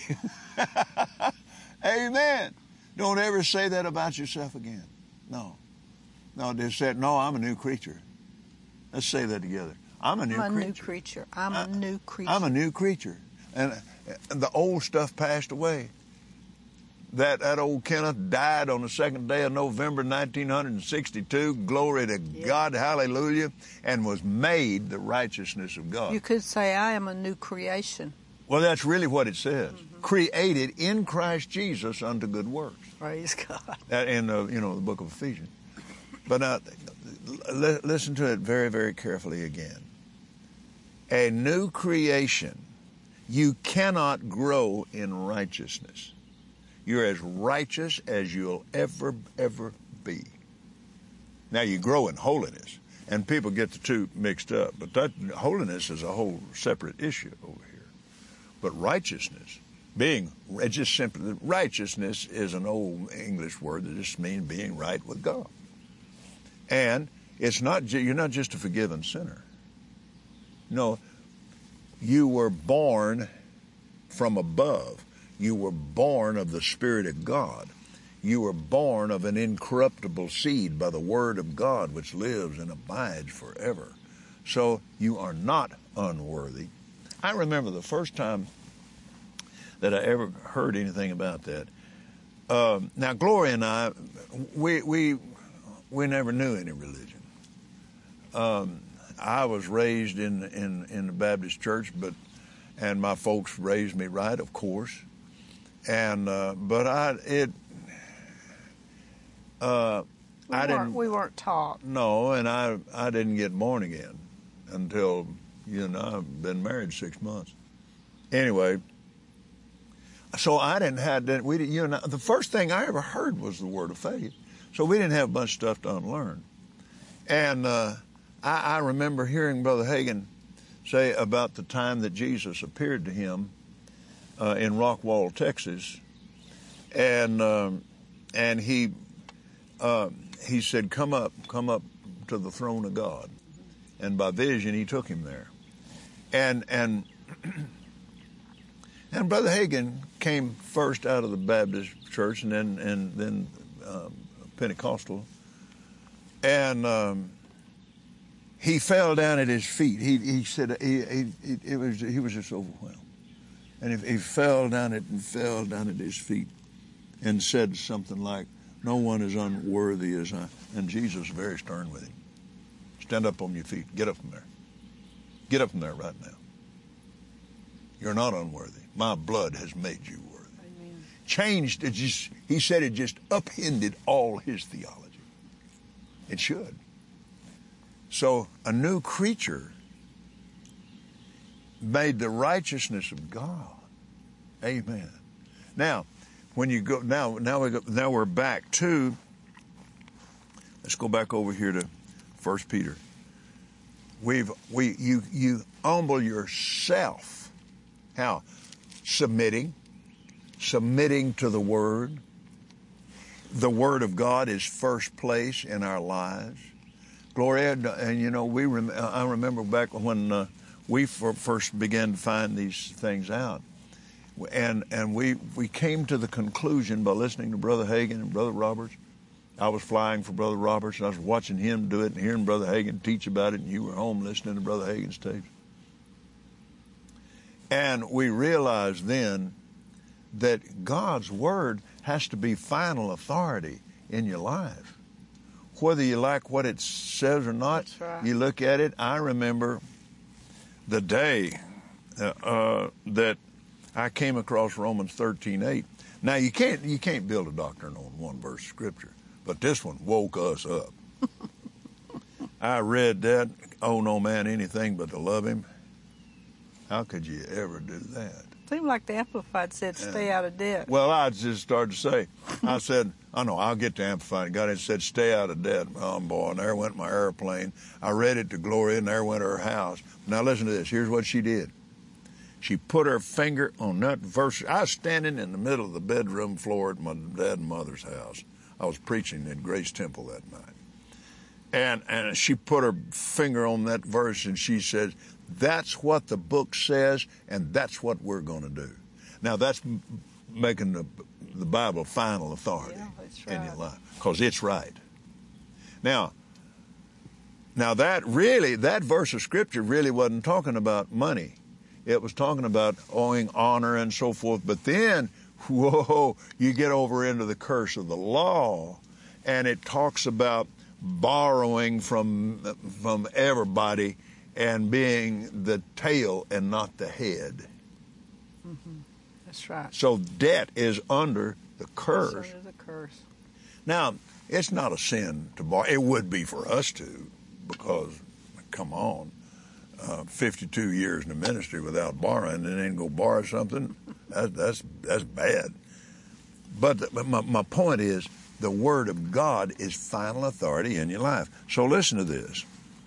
Amen. Don't ever say that about yourself again. No. No, just say, no, I'm a new creature. Let's say that together. I'm a new creature. I'm a new creature. I'm a new creature. And the old stuff passed away. That old Kenneth died on the 2nd day of November, 1962. Glory to God, hallelujah, and was made the righteousness of God. You could say, I am a new creation. Well, that's really what it says. Mm-hmm. Created in Christ Jesus unto good works. Praise God. In the book of Ephesians. But now, listen to it very, very carefully again. A new creation. You cannot grow in righteousness. You're as righteous as you'll ever be. Now you grow in holiness, and people get the two mixed up, but that holiness is a whole separate issue over here. But righteousness, righteousness is an old English word that just means being right with God. And you're not just a forgiven sinner. No, you were born from above. You were born of the Spirit of God. You were born of an incorruptible seed by the Word of God, which lives and abides forever. So you are not unworthy. I remember the first time that I ever heard anything about that. Now, Gloria and I, we never knew any religion. I was raised in the Baptist church, and my folks raised me right, of course. And we weren't taught. No, and I didn't get born again until I've been married 6 months. Anyway, so I didn't have that. The first thing I ever heard was the word of faith. So we didn't have a bunch of stuff to unlearn. And I remember hearing Brother Hagin say about the time that Jesus appeared to him in Rockwall, Texas, and he said, come up to the throne of God. And by vision, he took him there. And Brother Hagin came first out of the Baptist church and then Pentecostal. And he fell down at his feet. He said he was just overwhelmed. And he fell down at his feet and said something like, no one is unworthy as I. And Jesus was very stern with him. Stand up on your feet. Get up from there. Get up from there right now. You're not unworthy. My blood has made you worthy. Amen. Changed it just, he said it just upended all his theology. It should. So a new creature made the righteousness of God. Amen. Now, when you go now we're back to, let's go back over here to 1 Peter. You humble yourself. How? Submitting to the Word. The Word of God is first place in our lives. Gloria, and you know, I remember back when we first began to find these things out, and we came to the conclusion by listening to Brother Hagin and Brother Roberts. I was flying for Brother Roberts, and I was watching him do it and hearing Brother Hagin teach about it, and you were home listening to Brother Hagin's tapes. And we realized then that God's Word has to be final authority in your life. Whether you like what it says or not, that's right. You look at it. I remember the day that I came across Romans 13:8. Now, you can't build a doctrine on one verse of Scripture, but this one woke us up. I read that, owe no man anything but to love him. How could you ever do that? Seemed like the Amplified said, stay out of debt. Well, I just started to say, I said, I know, I'll get to Amplified. Got it and said, stay out of debt. Oh, boy, and there went my airplane. I read it to Gloria, and there went her house. Now, listen to this. Here's what she did. She put her finger on that verse. I was standing in the middle of the bedroom floor at my dad and mother's house. I was preaching at Grace Temple that night. And she put her finger on that verse, and she said, that's what the book says, and that's what we're going to do. Now, that's making the Bible final authority in your life, because it's right. Now that verse of Scripture really wasn't talking about money. It was talking about owing honor and so forth. But then, whoa, you get over into the curse of the law, and it talks about borrowing from everybody and being the tail and not the head. Mm-hmm. That's right. So debt is under the curse. It's under the curse. Now, it's not a sin to borrow. It would be for us to, because, come on, 52 years in the ministry without borrowing and then go borrow something, that's bad. But my point is, the Word of God is final authority in your life. So listen to this.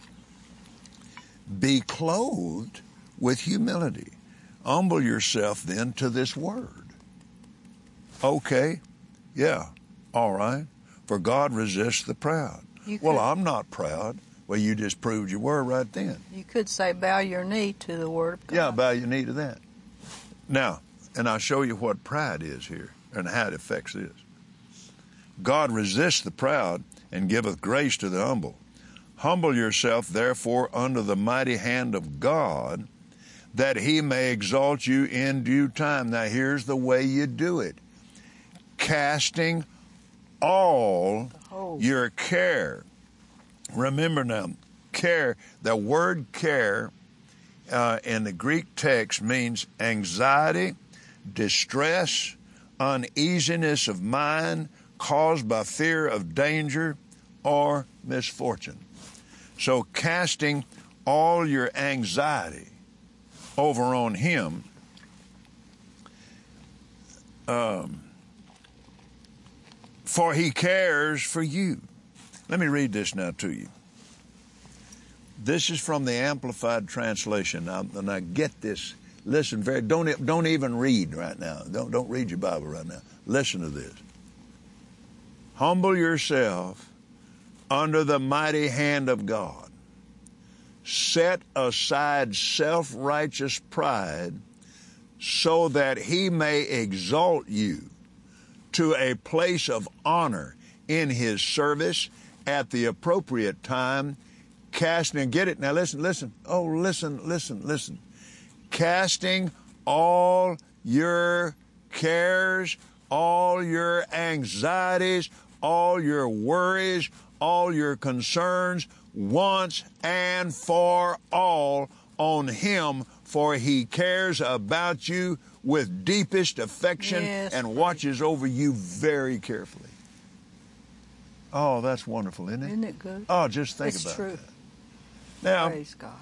Be clothed with humility. Humble yourself then to this Word. Okay, yeah, all right. For God resists the proud. Well, I'm not proud. Well, you just proved you were right then. You could say bow your knee to the Word of God. Yeah, bow your knee to that. Now, and I'll show you what pride is here and how it affects this. God resists the proud and giveth grace to the humble. Humble yourself, therefore, under the mighty hand of God, that he may exalt you in due time. Now, here's the way you do it. Casting all your care. Remember now, care, the word care in the Greek text means anxiety, distress, uneasiness of mind caused by fear of danger or misfortune. So casting all your anxiety over on him, for he cares for you. Let me read this now to you. This is from the Amplified Translation. Now get this. Listen don't even read right now. Don't read your Bible right now. Listen to this. Humble yourself under the mighty hand of God. Set aside self-righteous pride so that he may exalt you to a place of honor in his service at the appropriate time, casting, get it, now listen, oh, listen. Casting all your cares, all your anxieties, all your worries, all your concerns, once and for all on him, for he cares about you with deepest affection and watches over you very carefully. Oh, that's wonderful, isn't it? Isn't it good? Oh, just think it's about true. that. Now, praise God.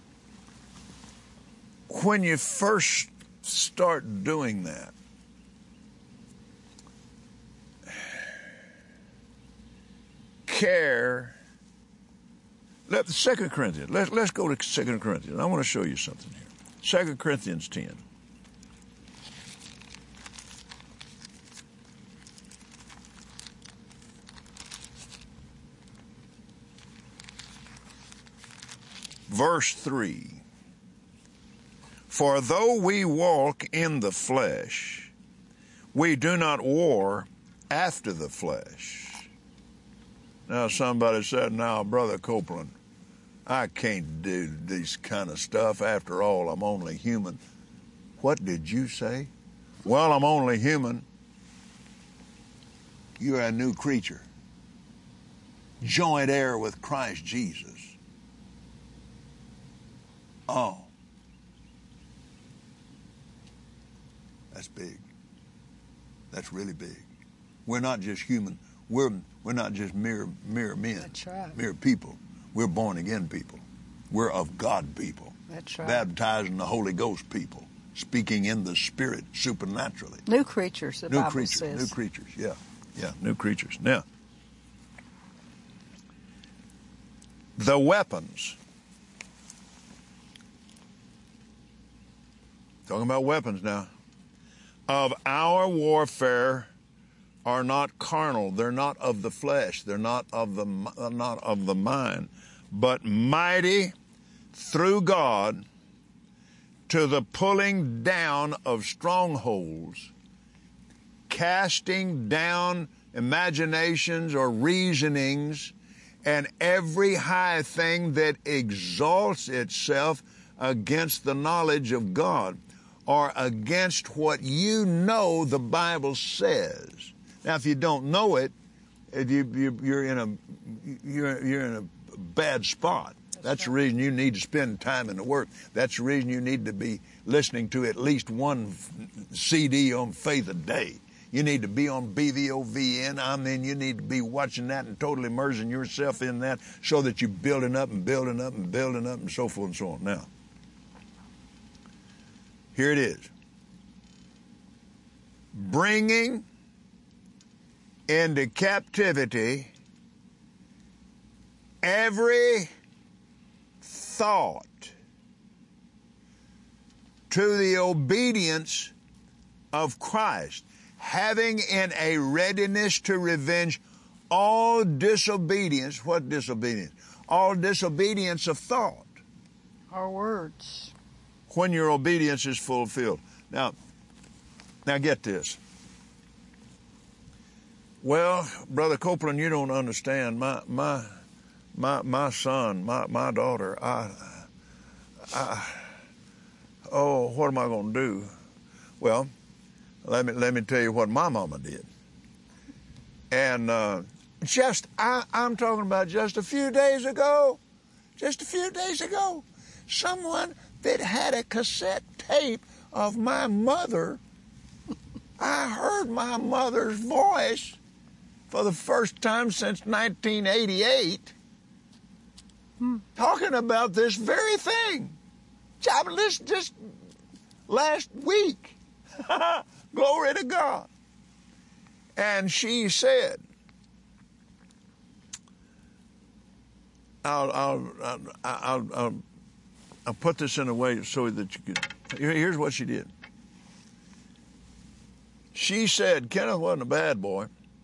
When you first start doing that, care. 2 Corinthians. Let's go to 2 Corinthians. I want to show you something here. 2 Corinthians 10. Verse 3. For though we walk in the flesh, we do not war after the flesh. Now somebody said, now, Brother Copeland, I can't do this kind of stuff. After all, I'm only human. What did you say? Well, I'm only human. You're a new creature. Joint heir with Christ Jesus. Oh. That's big. That's really big. We're not just human. We're not just mere men. That's right. Mere people. We're born again people. We're of God people. That's right. Baptized in the Holy Ghost people. Speaking in the Spirit supernaturally. New creatures, the Bible says. New creatures, yeah. Yeah, new creatures. Now, the weapons. Talking about weapons now. Of our warfare are not carnal. They're not of the flesh. They're not of the mind, but mighty through God to the pulling down of strongholds, casting down imaginations or reasonings, and every high thing that exalts itself against the knowledge of God, or against what you know the Bible says. Now, if you don't know it, you're in a bad spot. That's the reason you need to spend time in the Word. That's the reason you need to be listening to at least one CD on faith a day. You need to be on BVOVN. I mean, you need to be watching that and totally immersing yourself in that so that you're building up and building up and building up and so forth and so on. Now, here it is. Bringing into captivity every thought to the obedience of Christ, having in a readiness to revenge all disobedience. What disobedience? All disobedience of thought. Our words. When your obedience is fulfilled. Now get this. Well, Brother Copeland, you don't understand. My son, my daughter, what am I going to do? Well, let me tell you what my mama did. And I'm talking about just a few days ago, someone that had a cassette tape of my mother. I heard my mother's voice for the first time since 1988 talking about this very thing. Just last week. Glory to God. And she said, I'll put this in a way so that you could. Here's what she did. She said Kenneth wasn't a bad boy,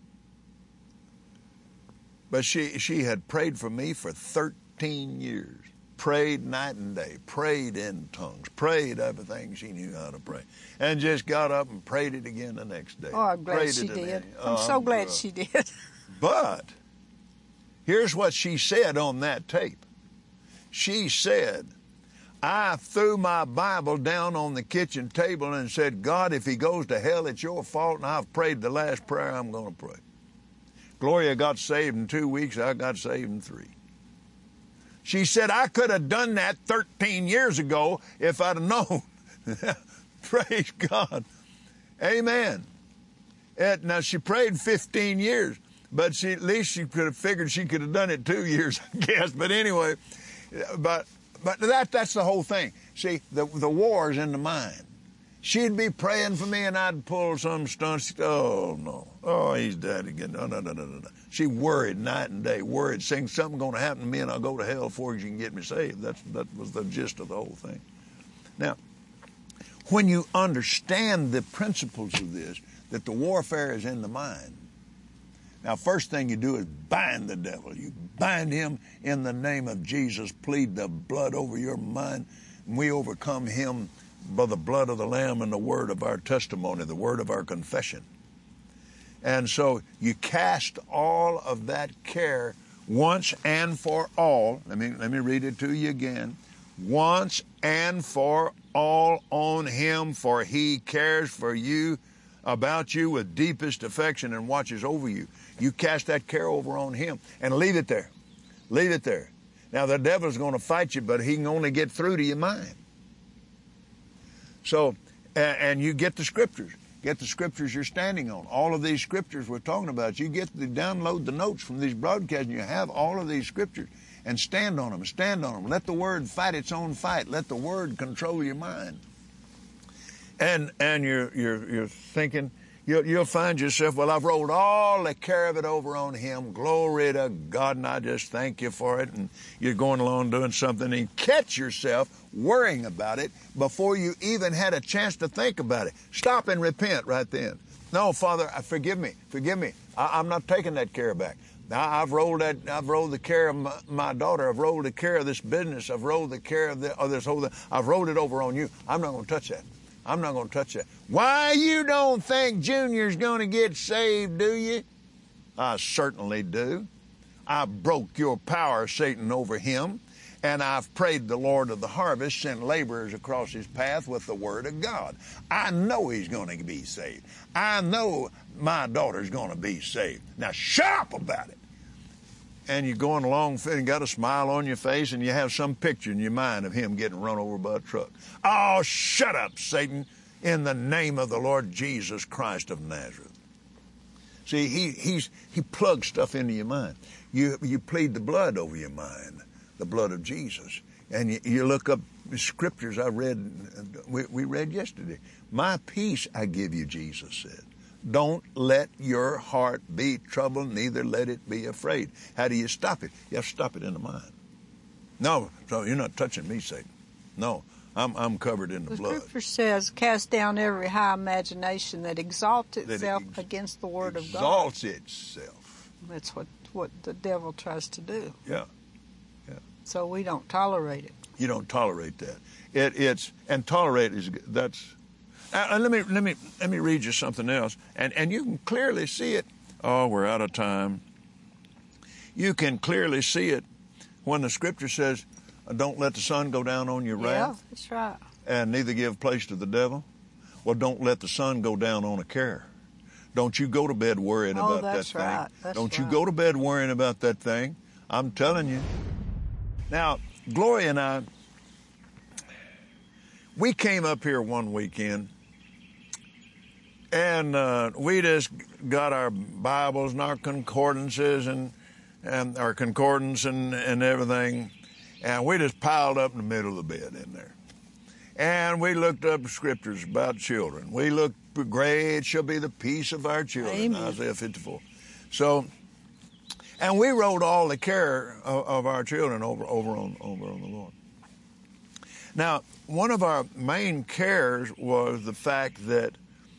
but she had prayed for me for 13 years. Prayed night and day, prayed in tongues, prayed everything she knew how to pray, and just got up and prayed it again the next day. Oh, I'm glad she did. I'm so glad she did. But here's what she said on that tape. She said, I threw my Bible down on the kitchen table and said, God, if he goes to hell, it's your fault, and I've prayed the last prayer I'm going to pray. Gloria got saved in 2 weeks. I got saved in 3. She said, I could have done that 13 years ago if I'd have known. Praise God. Amen. Now, she prayed 15 years, but at least she could have figured she could have done it 2 years, I guess. But anyway, but that's the whole thing. See, the war's in the mind. She'd be praying for me, and I'd pull some stunts. Oh, no. Oh, he's dead again. No. She worried night and day, worried, saying something's going to happen to me, and I'll go to hell before you can get me saved. That was the gist of the whole thing. Now, when you understand the principles of this, that the warfare is in the mind, now, first thing you do is bind the devil. You bind him in the name of Jesus, plead the blood over your mind, and we overcome him by the blood of the Lamb and the word of our testimony, the word of our confession. And so you cast all of that care once and for all. Let me read it to you again. Once and for all on him, for he cares for you, about you with deepest affection and watches over you. You cast that care over on him and leave it there. Leave it there. Now, the devil's going to fight you, but he can only get through to your mind. So, and you get the scriptures. Get the scriptures you're standing on. All of these scriptures we're talking about. You get to download the notes from these broadcasts, and you have all of these scriptures. And stand on them. Stand on them. Let the word fight its own fight. Let the word control your mind. And you're thinking, you'll find yourself, well, I've rolled all the care of it over on him. Glory to God, and I just thank you for it. And you're going along doing something and catch yourself worrying about it before you even had a chance to think about it. Stop and repent right then. No, Father, forgive me. I'm not taking that care back. Now, I've rolled the care of my daughter. I've rolled the care of this business. I've rolled the care of this whole thing. I've rolled it over on you. I'm not going to touch that. I'm not going to touch that. Why, you don't think Junior's going to get saved, do you? I certainly do. I broke your power, Satan, over him, and I've prayed the Lord of the harvest, sent laborers across his path with the word of God. I know he's going to be saved. I know my daughter's going to be saved. Now, shut up about it. And you're going along and got a smile on your face, and you have some picture in your mind of him getting run over by a truck. Oh, shut up, Satan, in the name of the Lord Jesus Christ of Nazareth. See, he plugs stuff into your mind. You plead the blood over your mind, the blood of Jesus. And you look up the scriptures we read yesterday. My peace I give you, Jesus said. Don't let your heart be troubled, neither let it be afraid. How do you stop it? You have to stop it in the mind. No, so you're not touching me, Satan. No, I'm covered in the blood. The scripture says, cast down every high imagination that exalts itself against the word of God. Exalts itself. That's what the devil tries to do. Yeah. So we don't tolerate it. You don't tolerate that. And tolerate is, that's... let me read you something else, and you can clearly see it. Oh, we're out of time. You can clearly see it when the scripture says, "Don't let the sun go down on your wrath." Yeah, that's right. And neither give place to the devil. Well, don't let the sun go down on a care. Don't you go to bed worrying about that thing. Right. Don't you go to bed worrying about that thing. I'm telling you. Now, Gloria and I, we came up here one weekend. And we just got our Bibles and our concordances and our concordance and everything, and we just piled up in the middle of the bed in there. And we looked up scriptures about children. We looked great shall be the peace of our children. Amen. Isaiah 54. So, and we wrote all the care of our children over on the Lord. Now, one of our main cares was the fact that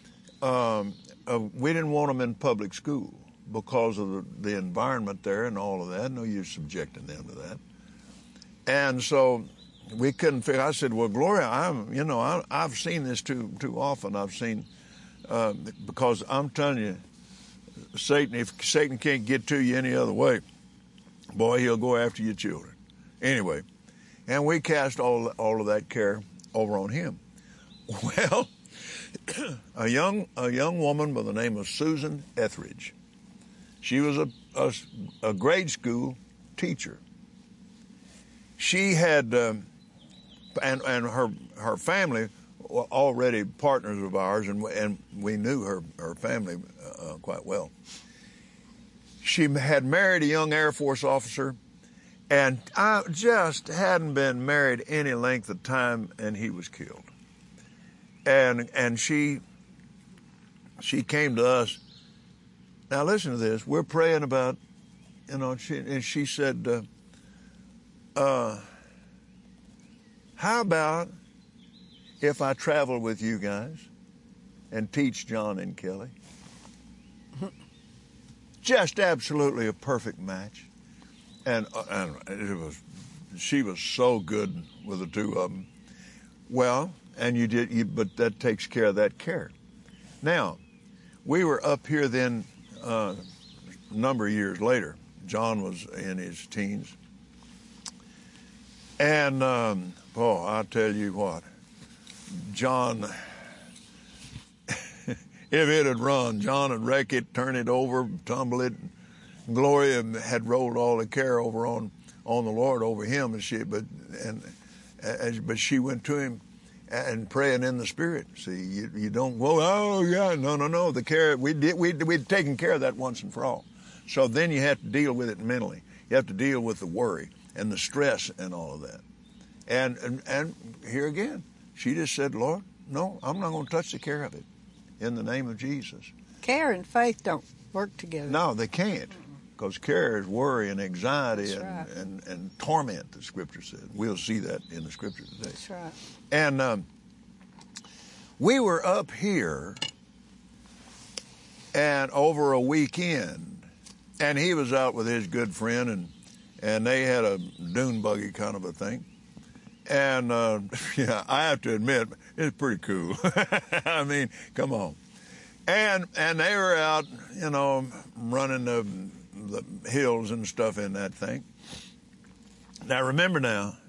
we didn't want them in public school because of the environment there and all of that. No use subjecting them to that. And so we couldn't figure. I said, "Well, Gloria, I've seen this too often. I've seen because I'm telling you, Satan. If Satan can't get to you any other way, boy, he'll go after your children. Anyway, and we cast all of that care over on him. Well, a young woman by the name of Susan Etheridge. She was a grade school teacher. She had, and her family were already partners of ours, and we knew her family quite well. She had married a young Air Force officer, and I just hadn't been married any length of time, and he was killed. And she came to us. Now listen to this. We're praying about, and she said, how about if I travel with you guys and teach John and Kelly? Just absolutely a perfect match. And she was so good with the two of them. Well, and but that takes care of that care. Now, we were up here then a number of years later. John was in his teens. And, I'll tell you what, John, if it had run, John would wreck it, turn it over, tumble it. Gloria had rolled all the care over on the Lord over him, but she went to him and praying in the Spirit. See, you don't go, oh yeah, no. The care we'd taken care of that once and for all. So then you have to deal with it mentally. You have to deal with the worry and the stress and all of that. And here again, she just said, Lord, no, I'm not going to touch the care of it in the name of Jesus. Care and faith don't work together. No, they can't, because care is worry and anxiety and torment, the Scripture says. We'll see that in the Scripture today. That's right. And we were up here and over a weekend, and he was out with his good friend, and they had a dune buggy kind of a thing. And, yeah, I have to admit, it's pretty cool. I mean, come on. And they were out, running the hills and stuff in that thing. Now, remember now,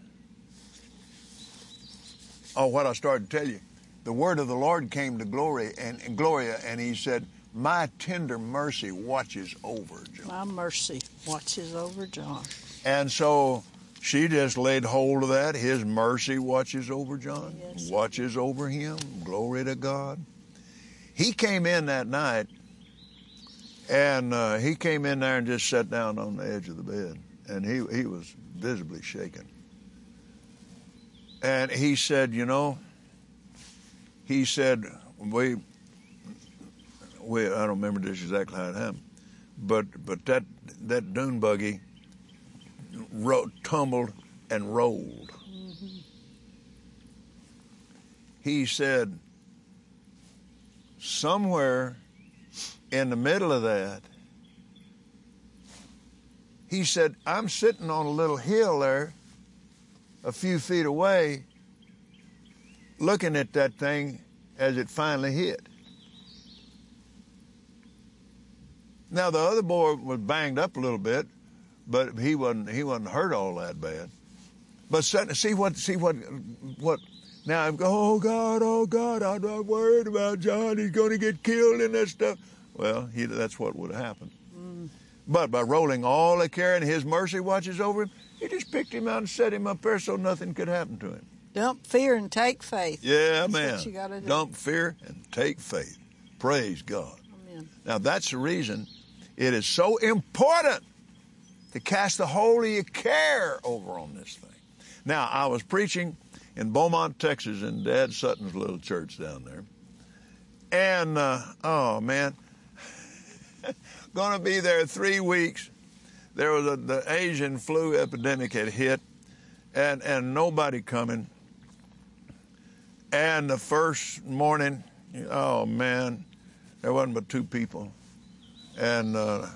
what I started to tell you. The word of the Lord came to Gloria, and he said, my tender mercy watches over John. My mercy watches over John. And so she just laid hold of that. His mercy watches over John, yes, watches over him. Glory to God. He came in that night, and he came in there and just sat down on the edge of the bed, and he was visibly shaken. And he said, we I don't remember this exactly how it happened, but that dune buggy tumbled and rolled. Mm-hmm. He said, somewhere in the middle of that, he said, I'm sitting on a little hill there a few feet away looking at that thing as it finally hit. Now, the other boy was banged up a little bit, but he wasn't hurt all that bad. But see what now, oh God, I'm not worried about John. He's going to get killed and that stuff. Well, that's what would have happened. Mm. But by rolling all the care and his mercy watches over him, he just picked him out and set him up there so nothing could happen to him. Dump fear and take faith. Yeah, that's man. What you gotta do. Dump fear and take faith. Praise God. Amen. Now, that's the reason it is so important to cast the whole of your care over on this thing. Now, I was preaching in Beaumont, Texas, in Dad Sutton's little church down there. And, oh, man, going to be there 3 weeks. There was the Asian flu epidemic had hit, and nobody coming. And the first morning, oh, man, there wasn't but 2 people. And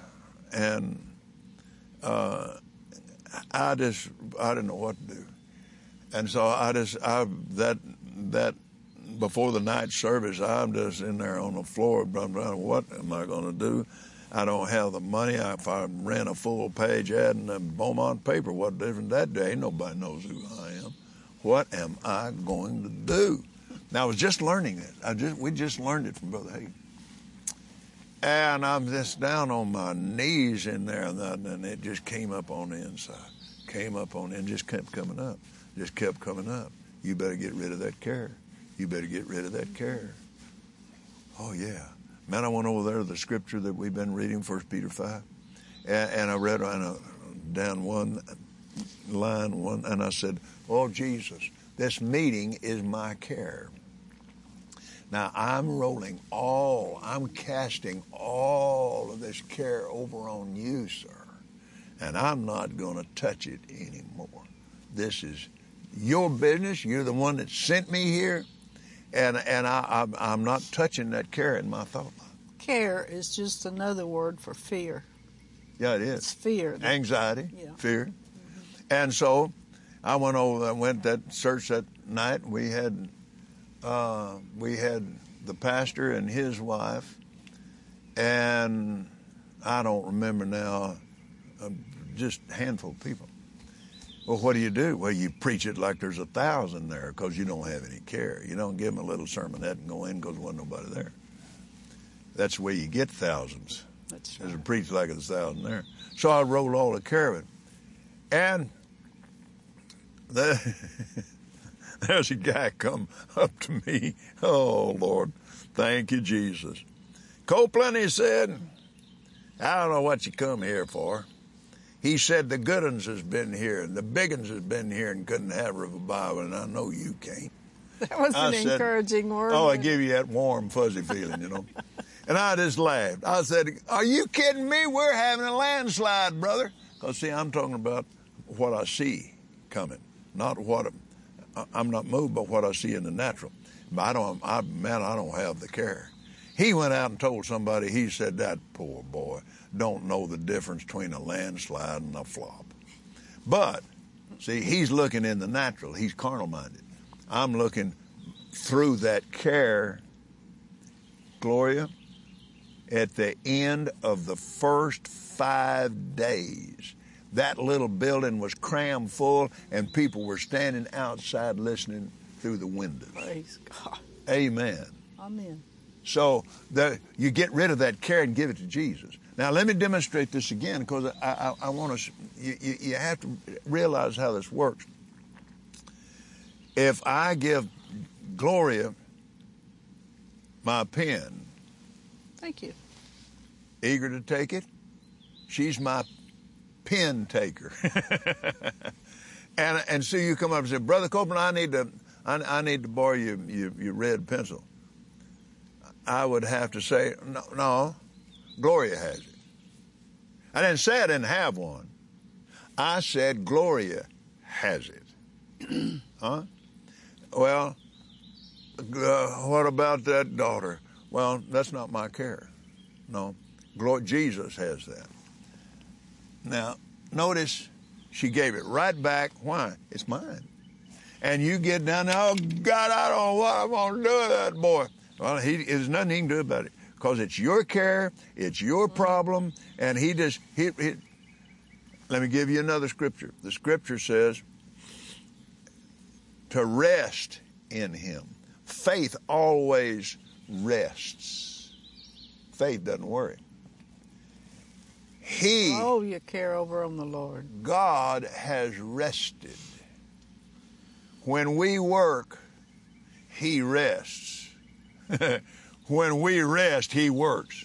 I didn't know what to do. And so that before the night service, I'm just in there on the floor, what am I going to do? I don't have the money. If I ran a full-page ad in the Beaumont paper, what different that day? Nobody knows who I am. What am I going to do? Now, I was just learning it. We just learned it from Brother Hagin. And I'm just down on my knees in there, and it just came up on the inside. Came up on and just kept coming up. Just kept coming up. You better get rid of that care. You better get rid of that care. Oh, yeah. Man, I went over there to the scripture that we've been reading, 1 Peter 5, and I read down one line, and I said, oh, Jesus, this meeting is my care. Now, I'm casting all of this care over on you, sir, and I'm not going to touch it anymore. This is your business. You're the one that sent me here. And I'm not touching that care in my thought life. Care is just another word for fear. Yeah, it is. It's fear. Anxiety, yeah. Fear. Mm-hmm. And so I went that church that night. We had the pastor and his wife, and I don't remember now, just a handful of people. Well, what do? Well, you preach it like there's 1,000 there because you don't have any care. You don't give them a little sermonette and go in because there wasn't nobody there. That's the way you get thousands. That's right. There's a preach like there's 1,000 there. So I rolled all the care of it. And there's a guy come up to me. Oh, Lord, thank you, Jesus. Copeland, he said, I don't know what you come here for. He said, the good uns has been here, and the big uns has been here and couldn't have a revival, and I know you can't. That was an encouraging word. Oh, I give you that warm, fuzzy feeling, you know. And I just laughed. I said, are you kidding me? We're having a landslide, brother. Because, see, I'm talking about what I see coming, not what I'm not moved by what I see in the natural. But I don't have the care. He went out and told somebody, he said, that poor boy don't know the difference between a landslide and a flop. But, see, he's looking in the natural. He's carnal-minded. I'm looking through that care. Gloria, at the end of the first 5 days, that little building was crammed full, and people were standing outside listening through the windows. Praise God. Amen. Amen. So you get rid of that care and give it to Jesus. Now, let me demonstrate this again, because I want to. You have to realize how this works. If I give Gloria my pen, thank you, eager to take it, she's my pen taker. and so you come up and say, Brother Copeland, I need to borrow your red pencil. I would have to say, no, Gloria has it. I didn't say I didn't have one. I said Gloria has it. Huh? Well, what about that daughter? Well, that's not my care. No, Jesus has that. Now, notice she gave it right back. Why? It's mine. And you get down there, oh, God, I don't know what I'm going to do with that boy. Well, there's nothing he can do about it, because it's your care, it's your problem, and let me give you another scripture. The scripture says to rest in him. Faith always rests. Faith doesn't worry. You care over on the Lord. God has rested. When we work, he rests. When we rest, he works.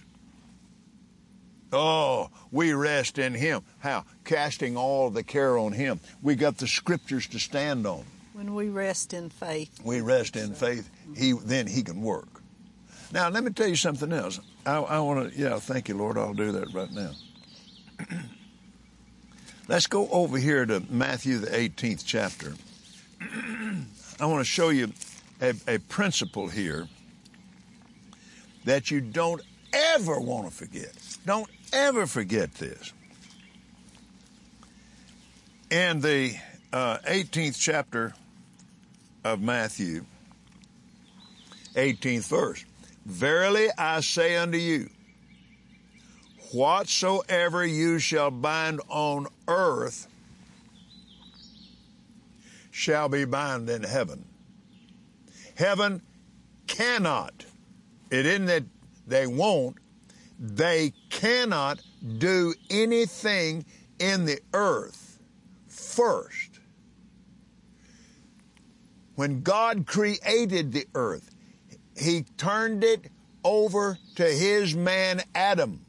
Oh, we rest in him. How? Casting all the care on him. We got the scriptures to stand on. When we rest in faith. We rest in faith. Then he can work. Now, let me tell you something else. I want to, thank you, Lord. I'll do that right now. Let's go over here to Matthew, the 18th chapter. I want to show you a principle here that you don't ever want to forget. Don't ever forget this. In the 18th chapter of Matthew, 18th verse, verily I say unto you, whatsoever you shall bind on earth shall be bound in heaven. Heaven cannot, it isn't that they won't, they cannot do anything in the earth first. When God created the earth, He turned it over to His man Adam.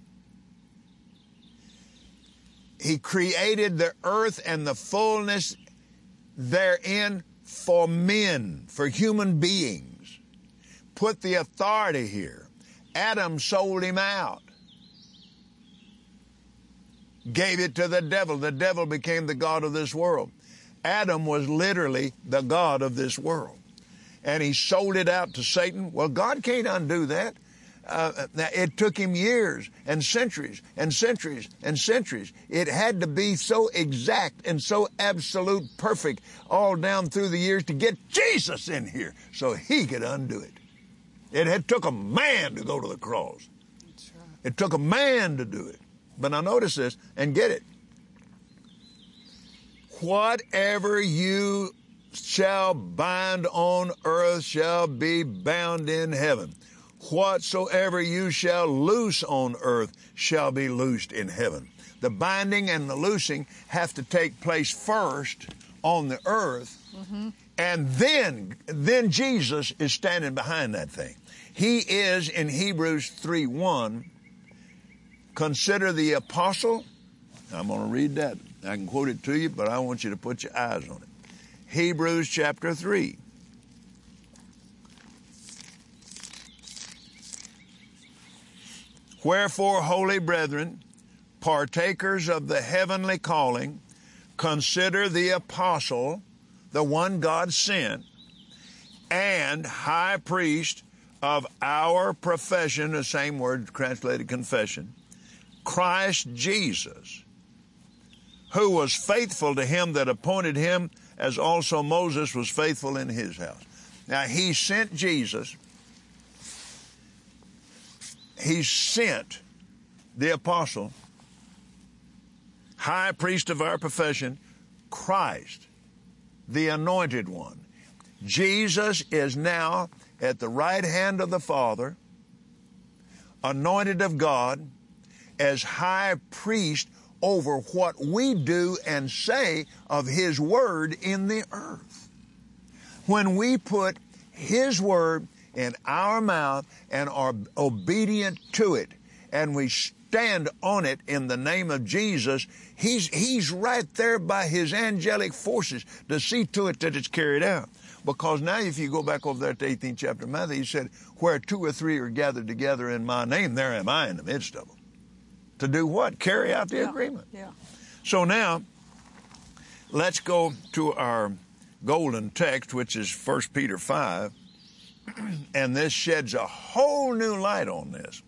He created the earth and the fullness therein for men, for human beings. Put the authority here. Adam sold him out. Gave it to the devil. The devil became the god of this world. Adam was literally the god of this world. And he sold it out to Satan. Well, God can't undo that. It took him years and centuries and centuries and centuries. It had to be so exact and so absolute perfect all down through the years to get Jesus in here so He could undo it. It had took a man to go to the cross. That's right. It took a man to do it. But now notice this and get it. Whatever you shall bind on earth shall be bound in heaven. Whatsoever you shall loose on earth shall be loosed in heaven. The binding and the loosing have to take place first on the earth, and then Jesus is standing behind that thing. He is, in Hebrews 3:1, consider the apostle. I'm going to read that. I can quote it to you, but I want you to put your eyes on it. Hebrews chapter 3. Wherefore, holy brethren, partakers of the heavenly calling, consider the apostle, the one God sent, and high priest of our profession, the same word translated confession, Christ Jesus, who was faithful to him that appointed him, as also Moses was faithful in his house. Now, He sent Jesus. He sent the apostle, high priest of our profession, Christ, the anointed one. Jesus is now at the right hand of the Father, anointed of God, as high priest over what we do and say of His word in the earth. When we put His word in our mouth and are obedient to it, and we stand on it in the name of Jesus, He's right there by His angelic forces to see to it that it's carried out. Because now if you go back over there to the 18th chapter of Matthew, He said, where 2 or 3 are gathered together in My name, there am I in the midst of them. To do what? Carry out the agreement. Yeah. So now, let's go to our golden text, which is 1 Peter 5. And this sheds a whole new light on this.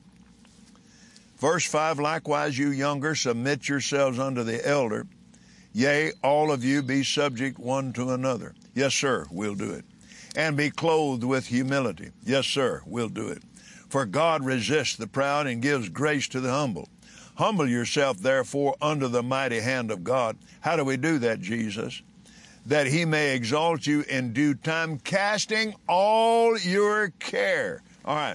Verse 5, likewise you younger, submit yourselves unto the elder. Yea, all of you be subject one to another. Yes, sir, we'll do it. And be clothed with humility. Yes, sir, we'll do it. For God resists the proud and gives grace to the humble. Humble yourself, therefore, under the mighty hand of God. How do we do that, Jesus? That He may exalt you in due time, casting all your care. All right.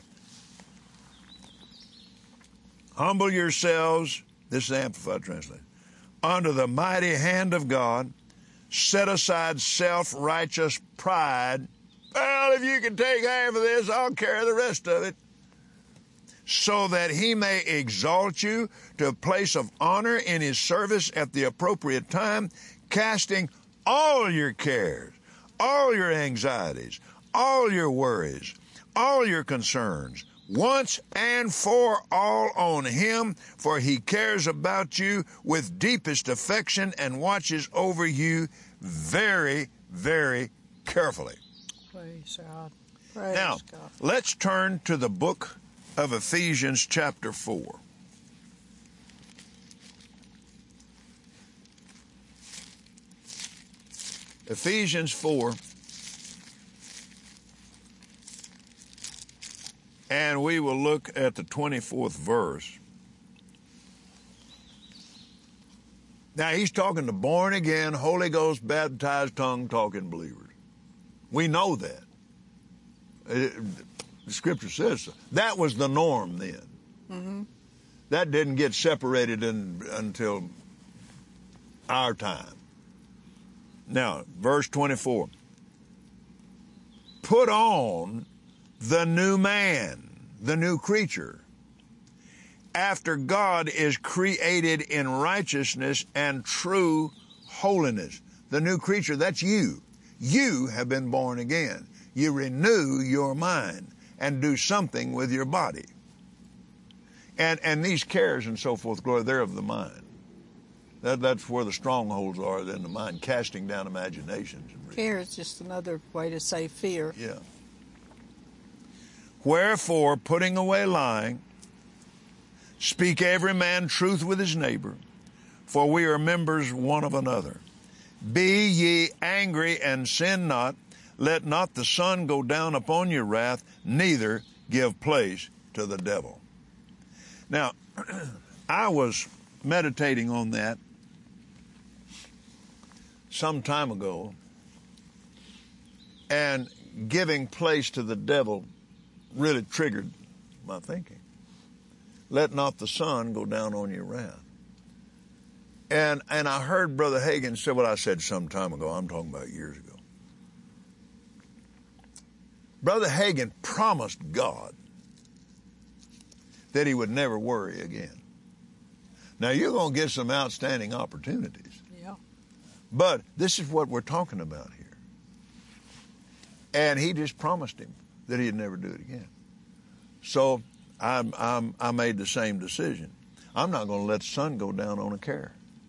Humble yourselves, this is the Amplified translation, under the mighty hand of God. Set aside self-righteous pride. Well, if you can take half of this, I'll carry the rest of it. So that He may exalt you to a place of honor in His service at the appropriate time, casting all your cares, all your anxieties, all your worries, all your concerns once and for all on him, for he cares about you with deepest affection and watches over you very, very carefully. Praise God. Praise Now, God. let's turn to the book of Ephesians chapter 4. Ephesians 4. And we will look at the 24th verse. Now, he's talking to born again, Holy Ghost baptized, tongue talking believers. We know that. The scripture says so. That was the norm then. Mm-hmm. That didn't get separated until our time. Now, verse 24. Put on the new man, the new creature, after God is created in righteousness and true holiness. The new creature, that's you. You have been born again. You renew your mind and do something with your body. And these cares and so forth, glory, they're of the mind. That's where the strongholds are in the mind, casting down imaginations. Care is just another way to say fear. Yeah. Wherefore, putting away lying, speak every man truth with his neighbor, for we are members one of another. Be ye angry and sin not. Let not the sun go down upon your wrath, neither give place to the devil. Now, I was meditating on that some time ago, and giving place to the devil really triggered my thinking. Let not the sun go down on your wrath. And I heard Brother Hagin say what I said some time ago. I'm talking about years ago. Brother Hagin promised God that he would never worry again. Now, you're going to get some outstanding opportunities. Yeah. But this is what we're talking about here. And he just promised him that he'd never do it again. So I made the same decision. I'm not going to let the sun go down on a care.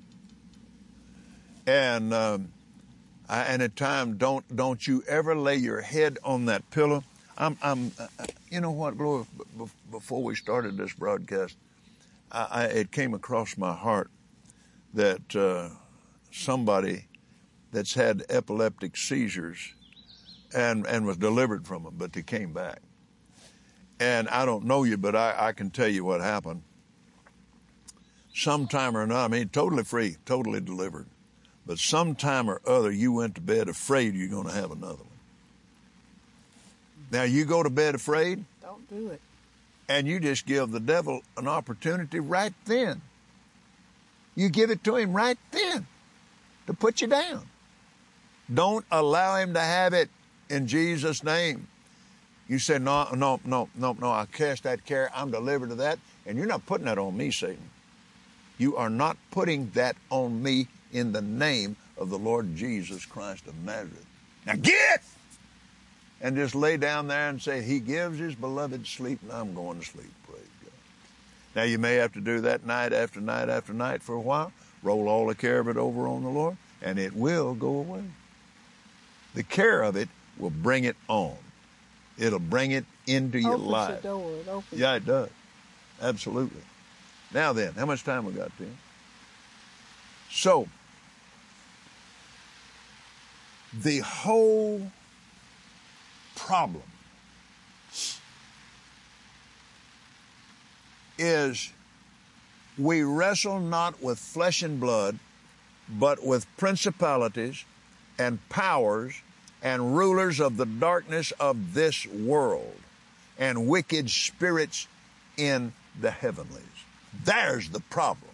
And at times, don't you ever lay your head on that pillow. You know what, Gloria? Before we started this broadcast, it came across my heart that somebody that's had epileptic seizures and was delivered from them, but they came back. And I don't know you, but I can tell you what happened. Sometime or another, I mean, totally free, totally delivered. But sometime or other, you went to bed afraid you're going to have another one. Now, you go to bed afraid. Don't do it. And you just give the devil an opportunity right then. You give it to him right then to put you down. Don't allow him to have it in Jesus' name. You say, no, I cast that care. I'm delivered of that. And you're not putting that on me, Satan. You are not putting that on me in the name of the Lord Jesus Christ of Nazareth. Now get! And just lay down there and say, he gives his beloved sleep, and I'm going to sleep. Praise God. Now, you may have to do that night after night after night for a while. Roll all the care of it over on the Lord, and it will go away. The care of it will bring it on. It'll bring it into your life. The door. It opens. Yeah, it does. Absolutely. Now then, how much time we got, Tim? So, the whole problem is we wrestle not with flesh and blood, but with principalities and powers and rulers of the darkness of this world and wicked spirits in the heavenlies. There's the problem.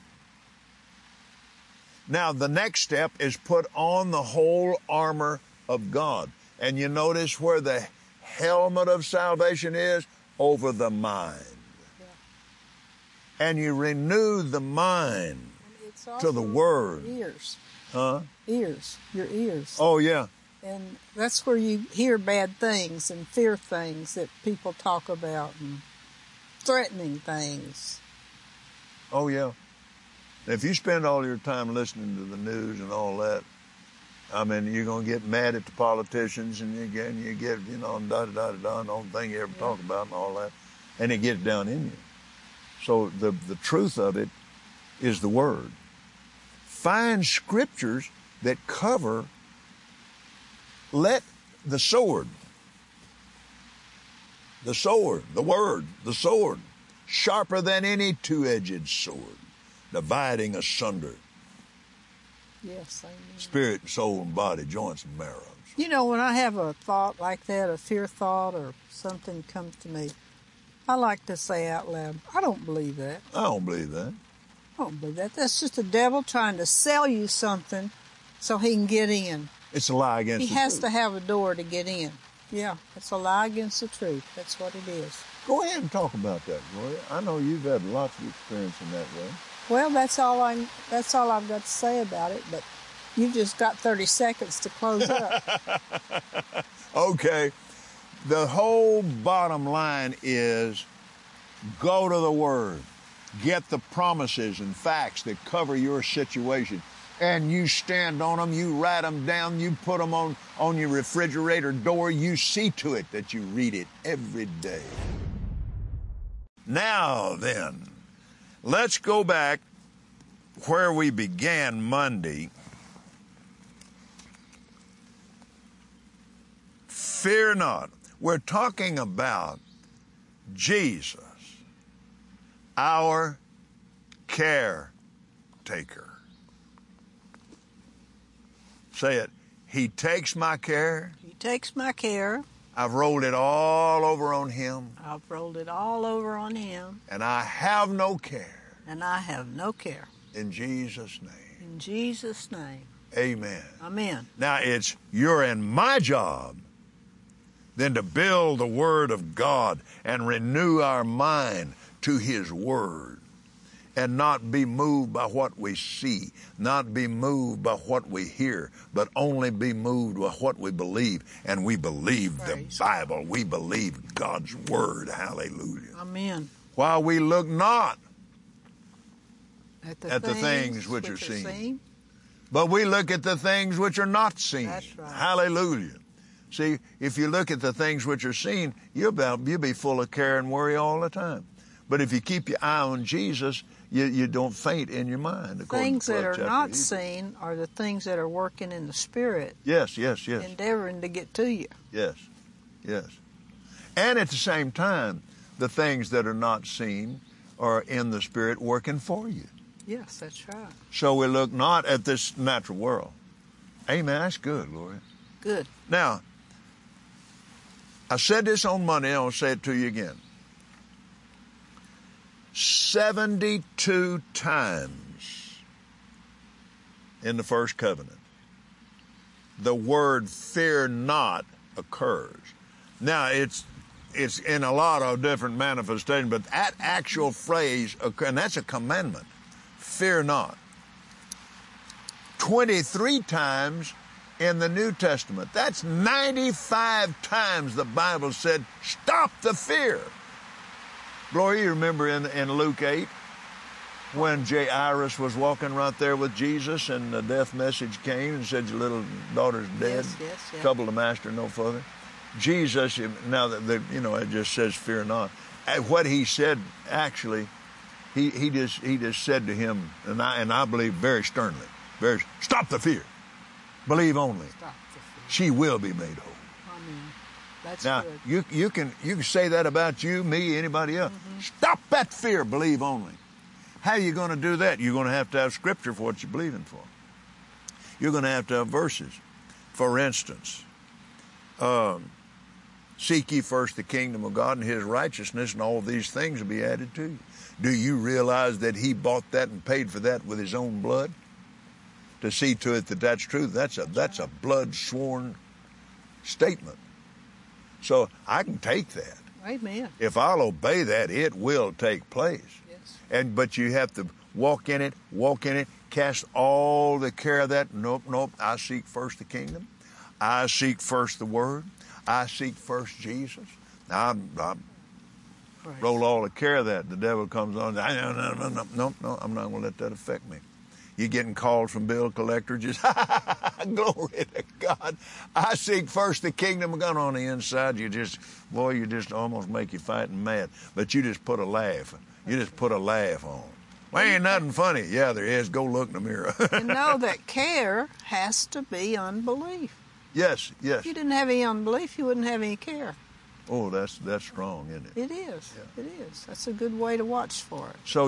Now, the next step is put on the whole armor of God. And you notice where the helmet of salvation is? Over the mind. Yeah. And you renew the mind to the Word. Ears. Huh? Ears. Your ears. Oh, yeah. And that's where you hear bad things and fear things that people talk about and threatening things. Oh, yeah. If you spend all your time listening to the news and all that, I mean, you're going to get mad at the politicians, and you get, you know, da-da-da-da-da, and the only thing you ever talk about and all that, and it gets down in you. So the truth of it is the Word. Find scriptures that cover, let the sword, the Word, the sword, sharper than any two-edged sword, dividing asunder yes, amen. Spirit, soul, and body, joints and marrow. You know, when I have a thought like that, a fear thought or something comes to me, I like to say out loud, I don't believe that. I don't believe that. I don't believe that. That's just the devil trying to sell you something so he can get in. It's a lie against the truth. He has to have a door to get in. Yeah, it's a lie against the truth. That's what it is. Go ahead and talk about that, Gloria. I know you've had lots of experience in that way. Well, that's all I've got to say about it, but you've just got 30 seconds to close up. Okay. The whole bottom line is go to the Word. Get the promises and facts that cover your situation. And you stand on them, you write them down, you put them on your refrigerator door. You see to it that you read it every day. Now then, let's go back where we began Monday. Fear not. We're talking about Jesus, our caretaker. Say it. He takes my care. He takes my care. I've rolled it all over on him. I've rolled it all over on him. And I have no care. And I have no care. In Jesus' name. In Jesus' name. Amen. Amen. Now it's your and my job then to build the Word of God and renew our mind to His Word. And not be moved by what we see, not be moved by what we hear, but only be moved by what we believe. And we believe the Bible. We believe God's Word. Hallelujah. Amen. While we look not at the things which are seen, seen, but we look at the things which are not seen. That's right. Hallelujah. See, if you look at the things which are seen, you'll be full of care and worry all the time. But if you keep your eye on Jesus, you don't faint in your mind. Things that are not seen are the things that are working in the Spirit. Yes, yes, yes. Endeavoring to get to you. Yes, yes. And at the same time, the things that are not seen are in the Spirit working for you. Yes, that's right. So we look not at this natural world. Amen. That's good, Gloria. Good. Now, I said this on Monday, and I'll say it to you again. 72 times in the first covenant, the word fear not occurs. Now, it's in a lot of different manifestations, but that actual phrase, and that's a commandment, fear not. 23 times in the New Testament. That's 95 times the Bible said, stop the fear. Gloria, you remember in Luke 8 when Jairus was walking right there with Jesus and the death message came and said, your little daughter's dead. Yes. Trouble the master no further. Jesus, now that it just says fear not. What he said actually, he just said to him, and I believe very sternly, stop the fear. Believe only. Stop the fear. She will be made whole. Amen. That's now, good. you can say that about you, me, anybody else. Mm-hmm. Stop that fear, believe only. How are you going to do that? You're going to have scripture for what you're believing for. You're going to have verses. For instance, seek ye first the kingdom of God and His righteousness, and all these things will be added to you. Do you realize that He bought that and paid for that with His own blood? To see to it that that's true, that's a blood-sworn statement. So I can take that. Amen. If I'll obey that, it will take place. Yes. But you have to walk in it, cast all the care of that. Nope, I seek first the kingdom. I seek first the Word. I seek first Jesus. I roll all the care of that. The devil comes on. No, I'm not going to let that affect me. You're getting calls from bill collector. Just glory to God. I seek first the kingdom of God on the inside. You just almost make you fighting mad. But you just put a laugh. You just put a laugh on. Well, ain't nothing funny. Yeah, there is. Go look in the mirror. You know that care has to be unbelief. Yes. If you didn't have any unbelief, you wouldn't have any care. Oh, that's strong, isn't it? It is. Yeah. It is. That's a good way to watch for it. So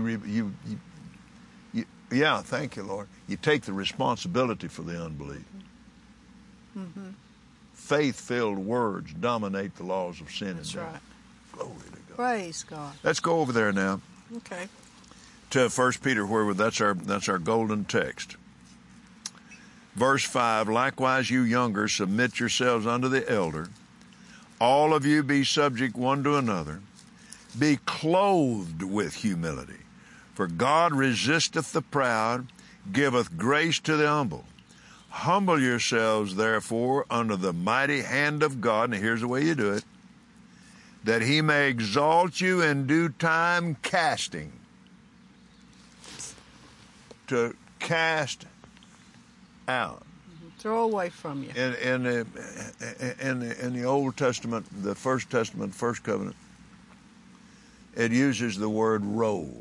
yeah, thank you, Lord. You take the responsibility for the unbelief. Mm-hmm. Faith-filled words dominate the laws of sin and death. That's right. Glory to God. Praise God. Let's go over there now. Okay. To 1 Peter, where that's our golden text. Verse 5, likewise you younger, submit yourselves unto the elder. All of you be subject one to another. Be clothed with humility. For God resisteth the proud, giveth grace to the humble. Humble yourselves, therefore, under the mighty hand of God, and here's the way you do it, that he may exalt you in due time, casting. To cast out. Throw away from you. In the Old Testament, the First Testament, First Covenant, it uses the word roll.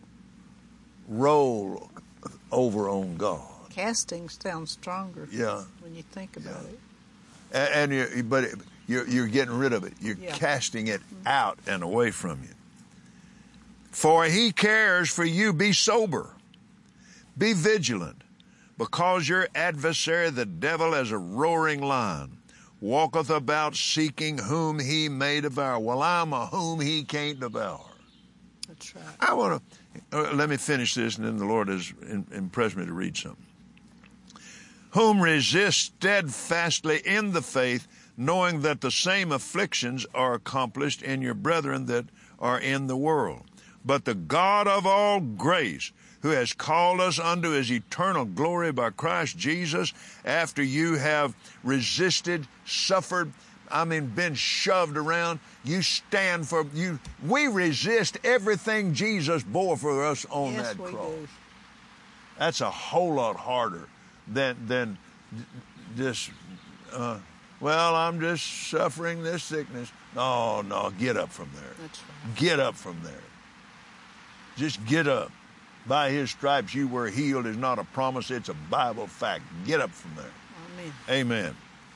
Roll over on God. Casting sounds stronger. Yeah. When you think about it. But you're getting rid of it. You're casting it out and away from you. For he cares for you. Be sober. Be vigilant, because your adversary, the devil, as a roaring lion, walketh about seeking whom he may devour. Well, I'm a whom he can't devour. That's right. I want to, let me finish this, and then the Lord has impressed me to read something. Whom resist steadfastly in the faith, knowing that the same afflictions are accomplished in your brethren that are in the world. But the God of all grace, who has called us unto his eternal glory by Christ Jesus, after you have resisted, suffered, been shoved around, you stand for you. We resist everything Jesus bore for us on that cross. Do. That's a whole lot harder than this. Well, I'm just suffering this sickness. No, get up from there. That's right. Get up from there. Just get up. By his stripes you were healed is not a promise, it's a Bible fact. Get up from there. Amen. Amen.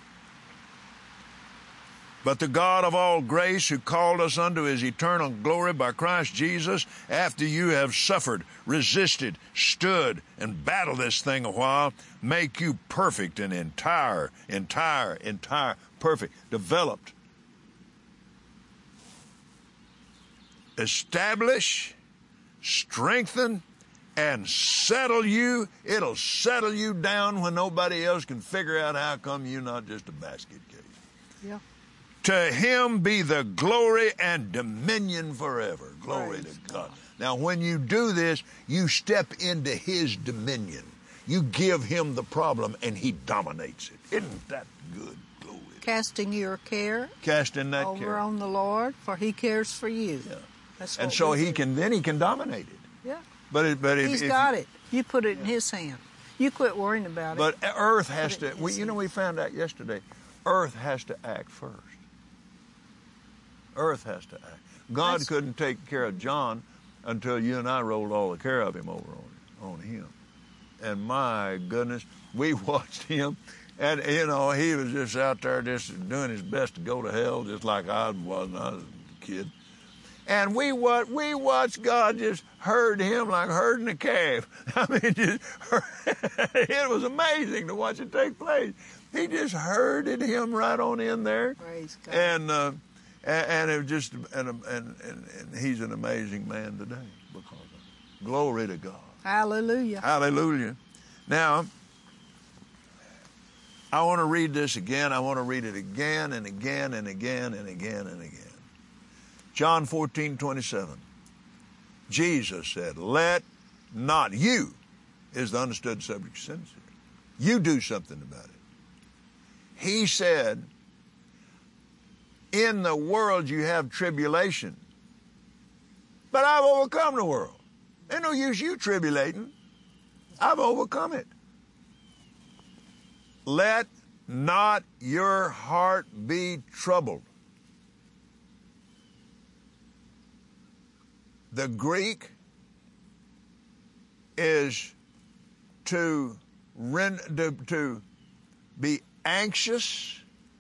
But the God of all grace, who called us unto his eternal glory by Christ Jesus, after you have suffered, resisted, stood, and battled this thing a while, make you perfect and entire, perfect, developed. Establish, strengthen, and settle you. It'll settle you down when nobody else can figure out how come you're not just a basket case. Yeah. To him be the glory and dominion forever. Glory to God. Now, when you do this, you step into his dominion. You give him the problem, and he dominates it. Isn't that good? Glory. Casting your care. Casting that over care. On the Lord, for he cares for you. Yeah. That's and so he can dominate it. Yeah. But he's got it. You put it in his hand. You quit worrying about it. But earth has to. We found out yesterday. Earth has to act first. Earth has to act. God couldn't take care of John until you and I rolled all the care of him over on him. And my goodness, we watched him, and he was just out there just doing his best to go to hell, just like I was when I was a kid. And we watched God just herd him like herding a calf. It was amazing to watch it take place. He just herded him right on in there. Praise God. And it was just and he's an amazing man today because of it. Glory to God. Hallelujah. Hallelujah. Now, I want to read this again. I want to read it again and again and again and again and again. John 14:27. Jesus said, let not, you is the understood subject sentence here. You do something about it. He said, in the world you have tribulation, but I've overcome the world. Ain't no use you tribulating. I've overcome it. Let not your heart be troubled. The Greek is to be anxious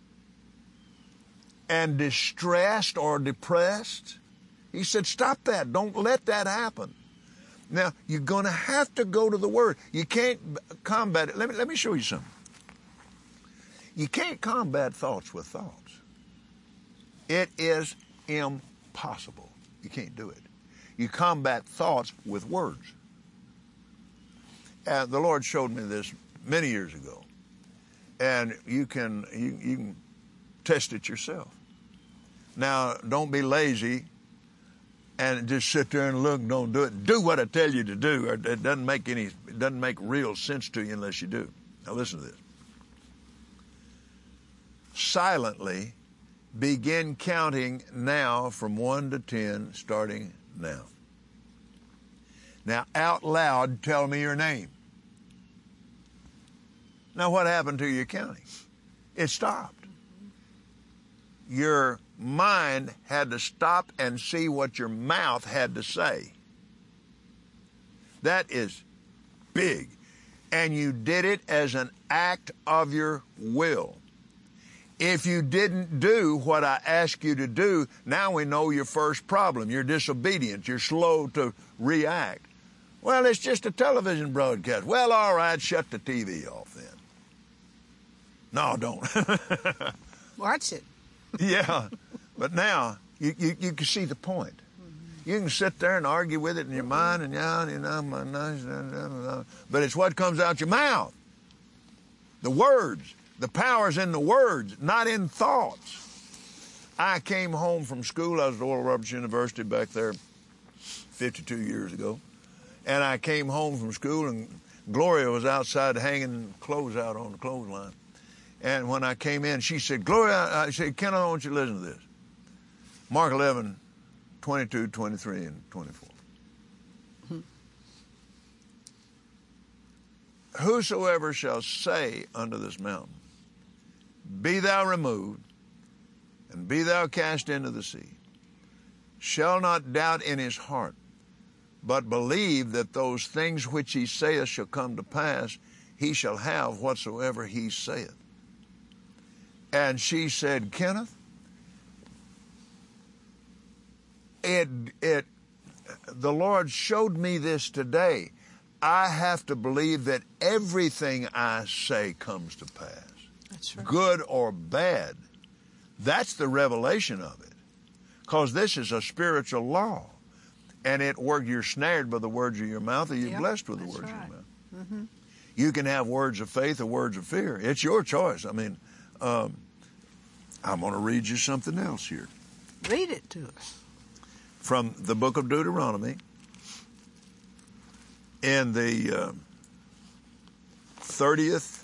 and distressed or depressed. He said, stop that. Don't let that happen. Now, you're going to have to go to the Word. You can't combat it. Let me show you something. You can't combat thoughts with thoughts. It is impossible. You can't do it. You combat thoughts with words. And the Lord showed me this many years ago. And you can test it yourself. Now, don't be lazy and just sit there and look, don't do it. Do what I tell you to do. It doesn't make real sense to you unless you do. Now listen to this. Silently begin counting now from 1 to 10, starting now. Now out loud tell me your name. Now what happened to your counting? It stopped. Your mind had to stop and see what your mouth had to say. That is big. And you did it as an act of your will. If you didn't do what I asked you to do, now we know your first problem. You're disobedient. You're slow to react. Well, it's just a television broadcast. Well, all right, shut the TV off then. No, don't. Watch it. Yeah, but now you can see the point. You can sit there and argue with it in your mind, and but it's what comes out your mouth. The words, the power's in the words, not in thoughts. I came home from school. I was at Oral Roberts University back there 52 years ago, and I came home from school, and Gloria was outside hanging clothes out on the clothesline. And when I came in, she said, Gloria, I said, Ken, I want you to listen to this. Mark 11, 22, 23, and 24. Whosoever shall say unto this mountain, be thou removed, and be thou cast into the sea, shall not doubt in his heart, but believe that those things which he saith shall come to pass, he shall have whatsoever he saith. And she said, Kenneth, the Lord showed me this today. I have to believe that everything I say comes to pass. That's right. Good or bad. That's the revelation of it. Because this is a spiritual law. And you're snared by the words of your mouth, or you're blessed with the words of your mouth. Mm-hmm. You can have words of faith or words of fear. It's your choice. I mean, I'm going to read you something else here. Read it to us. From the book of Deuteronomy, in the 30th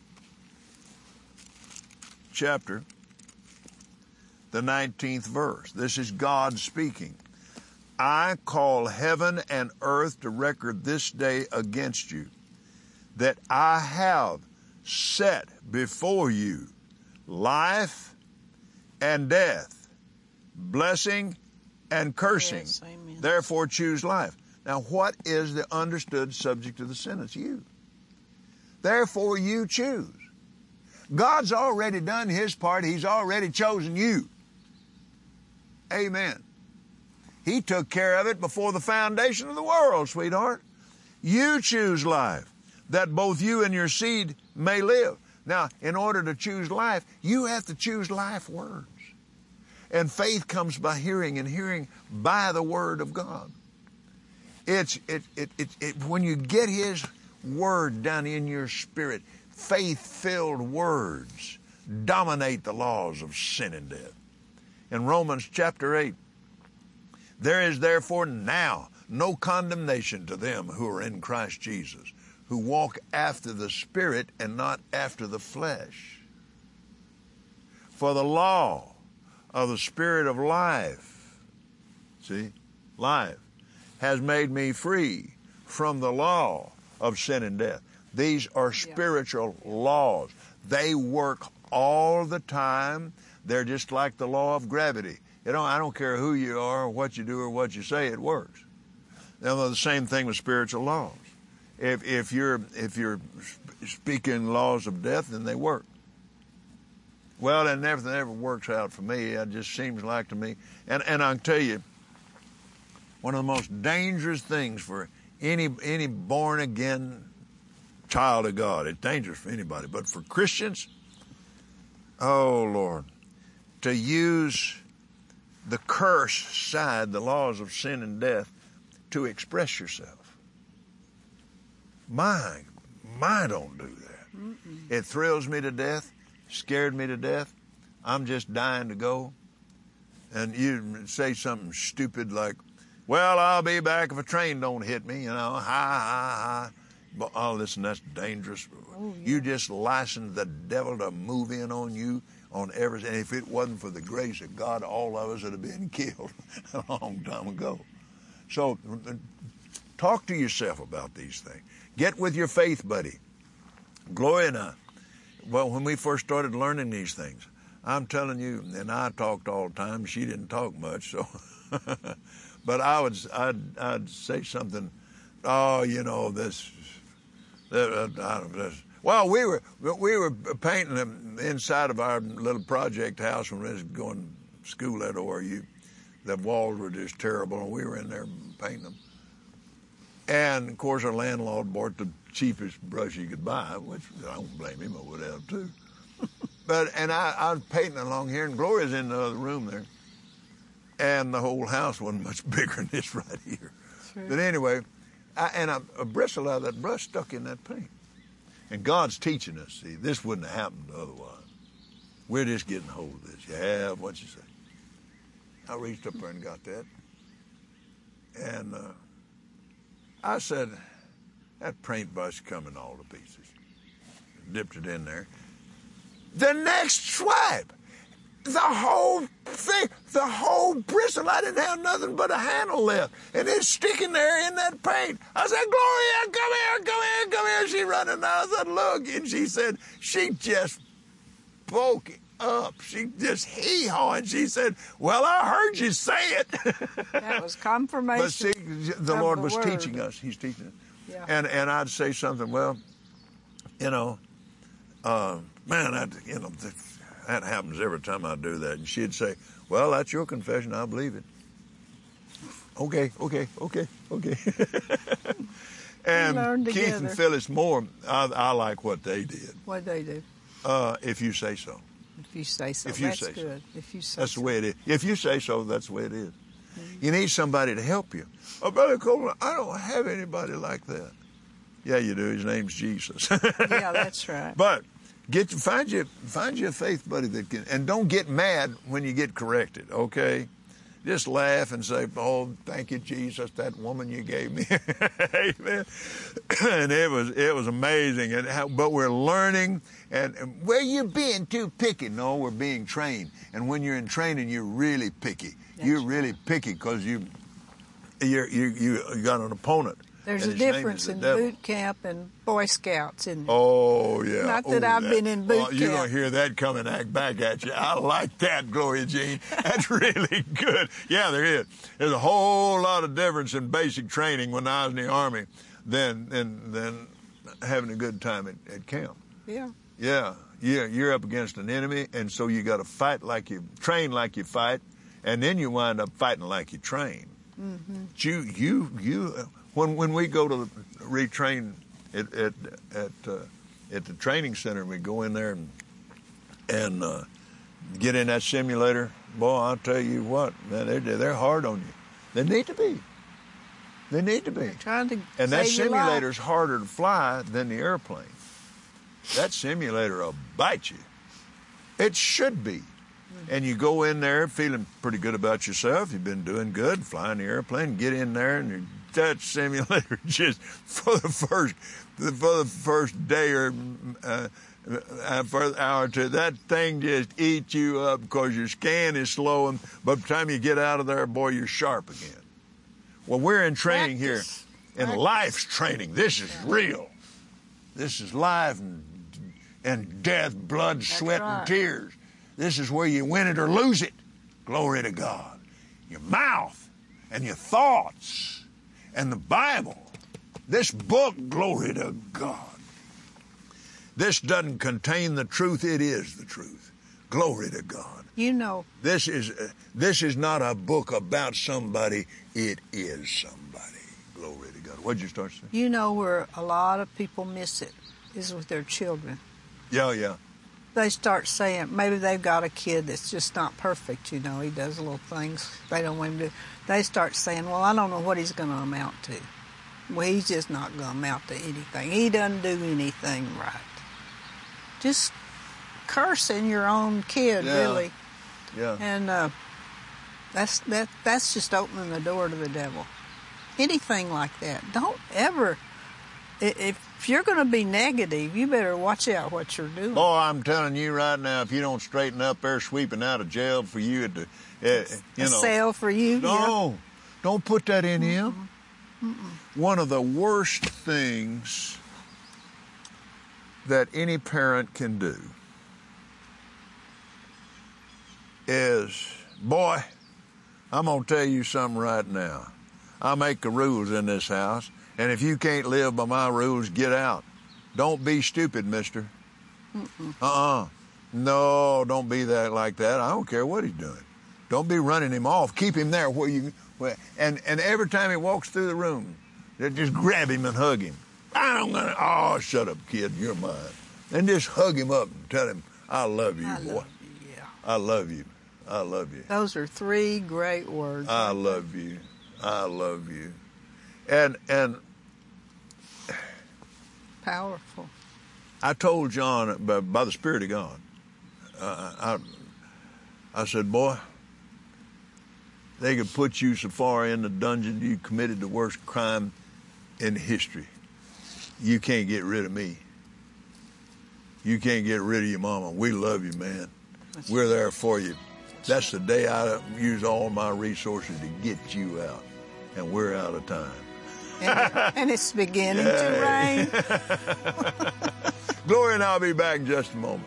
chapter, the 19th verse. This is God speaking. I call heaven and earth to record this day against you, that I have set before you life and death, blessing and cursing. Yes, amen. Therefore choose life. Now, what is the understood subject of the sentence? You. Therefore you choose. God's already done his part. He's already chosen you. Amen. He took care of it before the foundation of the world, sweetheart. You choose life, that both you and your seed may live. Now, in order to choose life, you have to choose life words. And faith comes by hearing, and hearing by the word of God. When you get his word down in your spirit, faith-filled words dominate the laws of sin and death. In Romans chapter 8, there is therefore now no condemnation to them who are in Christ Jesus, who walk after the Spirit and not after the flesh. For the law of the Spirit of life, see, life, has made me free from the law of sin and death. These are spiritual laws. They work all the time. They're just like the law of gravity. I don't care who you are or what you do or what you say, it works. Now, the same thing with spiritual laws. If you're speaking laws of death, then they work. Well, and everything ever works out for me. It just seems like to me. And I can tell you, one of the most dangerous things for any born-again child of God, it's dangerous for anybody, but for Christians, oh, Lord, to use the curse side, the laws of sin and death, to express yourself. My, don't do that. Mm-mm. It thrills me to death, scared me to death. I'm just dying to go. And you say something stupid like, well, I'll be back if a train don't hit me, ha. But, oh, listen, that's dangerous. Oh, yeah. You just licensed the devil to move in on you on everything. And if it wasn't for the grace of God, all of us would have been killed a long time ago. So talk to yourself about these things. Get with your faith buddy. Gloria and I, well, when we first started learning these things, I'm telling you, and I talked all the time. She didn't talk much, so. But I'd say something. Oh, this. Well, we were painting them inside of our little project house when we was going to school at ORU. The walls were just terrible, and we were in there painting them. And, of course, our landlord bought the cheapest brush he could buy, which I don't blame him. I would have, too. And I was painting along here, and Gloria's in the other room there. And the whole house wasn't much bigger than this right here. Sure. But anyway, a bristle out of that brush stuck in that paint. And God's teaching us, see, this wouldn't have happened otherwise. We're just getting hold of this. Yeah, what you say? I reached up there and got that. And I said, that paintbrush coming all to pieces. Dipped it in there. The next swipe, the whole thing, the whole bristle, I didn't have nothing but a handle left. And it's sticking there in that paint. I said, Gloria, come here. She running out. I said, look. And she said, she just spoke up. She just hee-hawing. She said, well, I heard you say it. That was confirmation. But see, the Lord was teaching us. He's teaching us. Yeah. And I'd say something, well, man, that happens every time I do that. And she'd say, well, that's your confession. I believe it. Okay. And Keith and Phyllis Moore, I like what they did. What they do? If you say so. If you say so, that's good. If you say that's the way it is. If you say so, that's the way it is. Mm-hmm. You need somebody to help you. Oh, Brother Copeland, I don't have anybody like that. Yeah, you do. His name's Jesus. Yeah, that's right. But find you a faith buddy that can, and don't get mad when you get corrected, okay? Just laugh and say, oh, thank you, Jesus, that woman you gave me. Amen. And it was amazing. But we're learning, and where you being too picky? No, we're being trained. And when you're in training, you're really picky. You're really picky because you got an opponent. There's a difference in boot camp and Boy Scouts, isn't there? Oh, yeah. Not that I've been in boot camp. You're going to hear that coming back at you. I like that, Gloria Jean. That's really good. Yeah, there is. There's a whole lot of difference in basic training when I was in the Army than having a good time at camp. Yeah. Yeah. You're up against an enemy, and so you got to train like you fight, and then you wind up fighting like you train. Mm-hmm. When we go to retrain at the training center, we go in there and get in that simulator. Boy, I'll tell you what, man, they're hard on you. They need to be. They're trying to and that simulator's harder to fly than the airplane. That simulator will bite you. It should be. And you go in there feeling pretty good about yourself. You've been doing good, flying the airplane. Get in there and you're touch simulator just for the first day or for an hour or two. That thing just eats you up because your scan is slow, and by the time you get out of there, boy, you're sharp again. Well, we're in training here, in life's training. This is real. This is life and death, blood, sweat, and tears. This is where you win it or lose it. Glory to God. Your mouth and your thoughts and the Bible. This book, glory to God. This doesn't contain the truth. It is the truth. Glory to God. You know. This is not a book about somebody. It is somebody. Glory to God. What'd you start saying? You know where a lot of people miss it is with their children. Yeah. They start saying, maybe they've got a kid that's just not perfect, he does little things they don't want him to do. They start saying, well, I don't know what he's going to amount to. Well, he's just not going to amount to anything. He doesn't do anything right. Just cursing your own kid, really. Yeah. And that's just opening the door to the devil. Anything like that. Don't ever... If you're going to be negative, you better watch out what you're doing. Oh, I'm telling you right now, if you don't straighten up, they're sweeping out of jail for you. A cell for you? No, don't put that in him. One of the worst things that any parent can do is, boy, I'm going to tell you something right now. I make the rules in this house. And if you can't live by my rules, get out. Don't be stupid, mister. No, don't be like that. I don't care what he's doing. Don't be running him off. Keep him there and every time he walks through the room, just grab him and hug him. Oh, shut up, kid, you're mine. And just hug him up and tell him, I love you, boy. I love you. I love you. Those are 3 great words. I love you. I love you. And powerful. I told John by the Spirit of God, I said, boy, they could put you so far in the dungeon you committed the worst crime in history. You can't get rid of me. You can't get rid of your mama. We love you, man. We're there for you. That's the day I use all my resources to get you out. And we're out of time. And it's beginning to rain. Glory, and I'll be back in just a moment.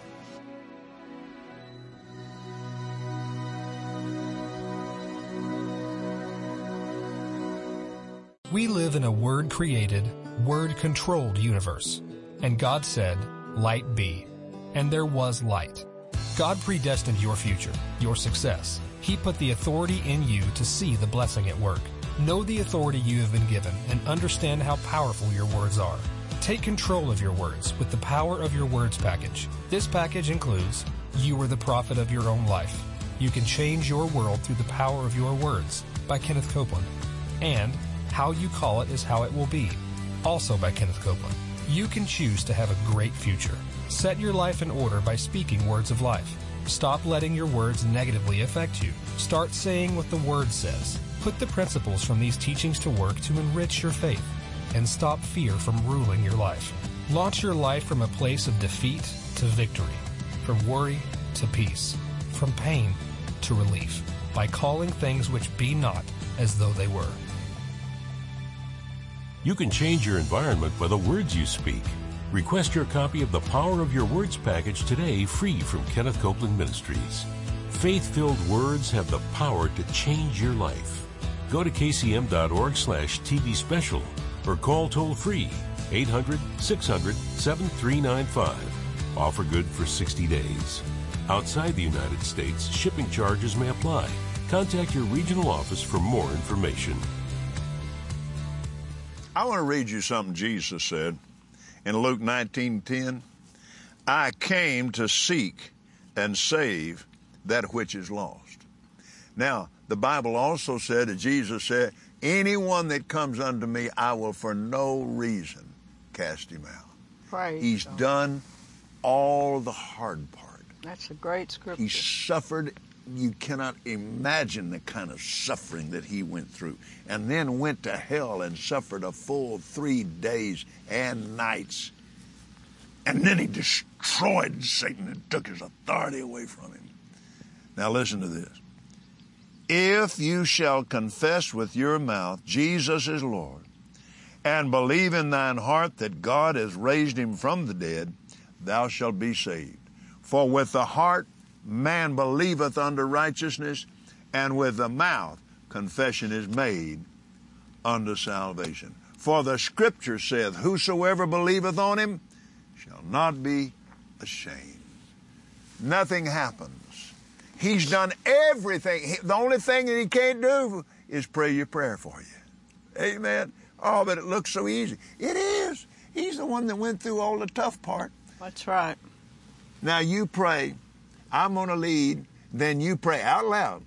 We live in a word-created, word-controlled universe. And God said, "Light be." And there was light. God predestined your future, your success. He put the authority in you to see the blessing at work. Know the authority you have been given and understand how powerful your words are. Take control of your words with the Power of Your Words package. This package includes You Are the Prophet of Your Own Life. You Can Change Your World Through the Power of Your Words by Kenneth Copeland. And How You Call It Is How It Will Be, also by Kenneth Copeland. You can choose to have a great future. Set your life in order by speaking words of life. Stop letting your words negatively affect you. Start saying what the Word says. Put the principles from these teachings to work to enrich your faith and stop fear from ruling your life. Launch your life from a place of defeat to victory, from worry to peace, from pain to relief, by calling things which be not as though they were. You can change your environment by the words you speak. Request your copy of the Power of Your Words package today, free from Kenneth Copeland Ministries. Faith-filled words have the power to change your life. Go to kcm.org/TV special or call toll-free 800-600-7395. Offer good for 60 days. Outside the United States, shipping charges may apply. Contact your regional office for more information. I want to read you something Jesus said in Luke 19:10. I came to seek and save that which is lost. Now, the Bible also said that Jesus said, anyone that comes unto me, I will for no reason cast him out. Praise He's God. done all the hard part. That's a great scripture. He suffered you cannot imagine the kind of suffering that he went through, and then went to hell and suffered a full 3 days and nights. And then he destroyed Satan and took his authority away from him. Now listen to this. If you shall confess with your mouth Jesus is Lord, and believe in thine heart that God has raised him from the dead, thou shalt be saved. For with the heart man believeth unto righteousness, and with the mouth confession is made unto salvation. For the Scripture saith, whosoever believeth on him shall not be ashamed. Nothing happens. He's done everything. The only thing that he can't do is pray your prayer for you. Amen. Oh, but it looks so easy. It is. He's the one that went through all the tough part. That's right. Now you pray. I'm going to lead. Then you pray out loud.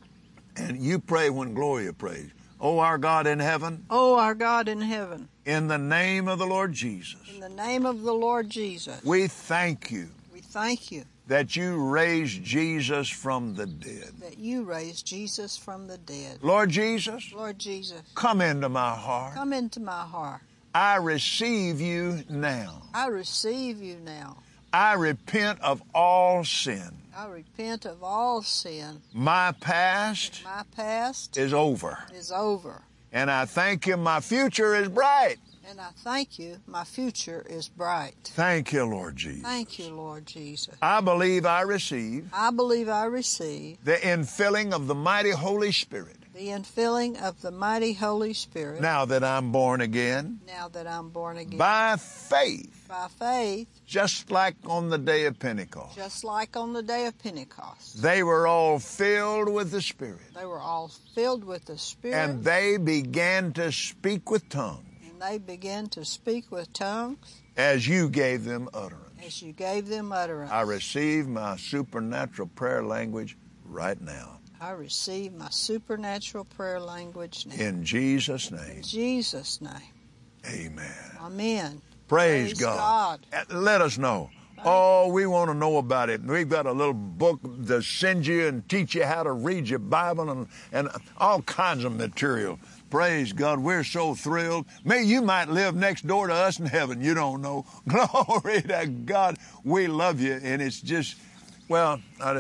And you pray when Gloria prays. Oh, our God in heaven. Oh, our God in heaven. In the name of the Lord Jesus. In the name of the Lord Jesus. We thank you. We thank you. That you raised Jesus from the dead. That you raised Jesus from the dead. Lord Jesus. Lord Jesus. Come into my heart. Come into my heart. I receive you now. I receive you now. I repent of all sin. I repent of all sin. My past. My past is over. Is over. And I thank you, my future is bright. And I thank you, my future is bright. Thank you, Lord Jesus. Thank you, Lord Jesus. I believe I receive. I believe I receive. The infilling of the mighty Holy Spirit. The infilling of the mighty Holy Spirit. Now that I'm born again. Now that I'm born again. By faith. By faith. Just like on the day of Pentecost. Just like on the day of Pentecost. They were all filled with the Spirit. They were all filled with the Spirit. And they began to speak with tongues. And they began to speak with tongues. As you gave them utterance. As you gave them utterance. I receive my supernatural prayer language right now. I receive my supernatural prayer language now. In Jesus' name. In Jesus' name. Amen. Amen. Praise God. Let us know. Oh, we want to know about it. We've got a little book to send you and teach you how to read your Bible and all kinds of material. Praise God. We're so thrilled. Maybe you might live next door to us in heaven. You don't know. Glory to God. We love you. And it's just, well,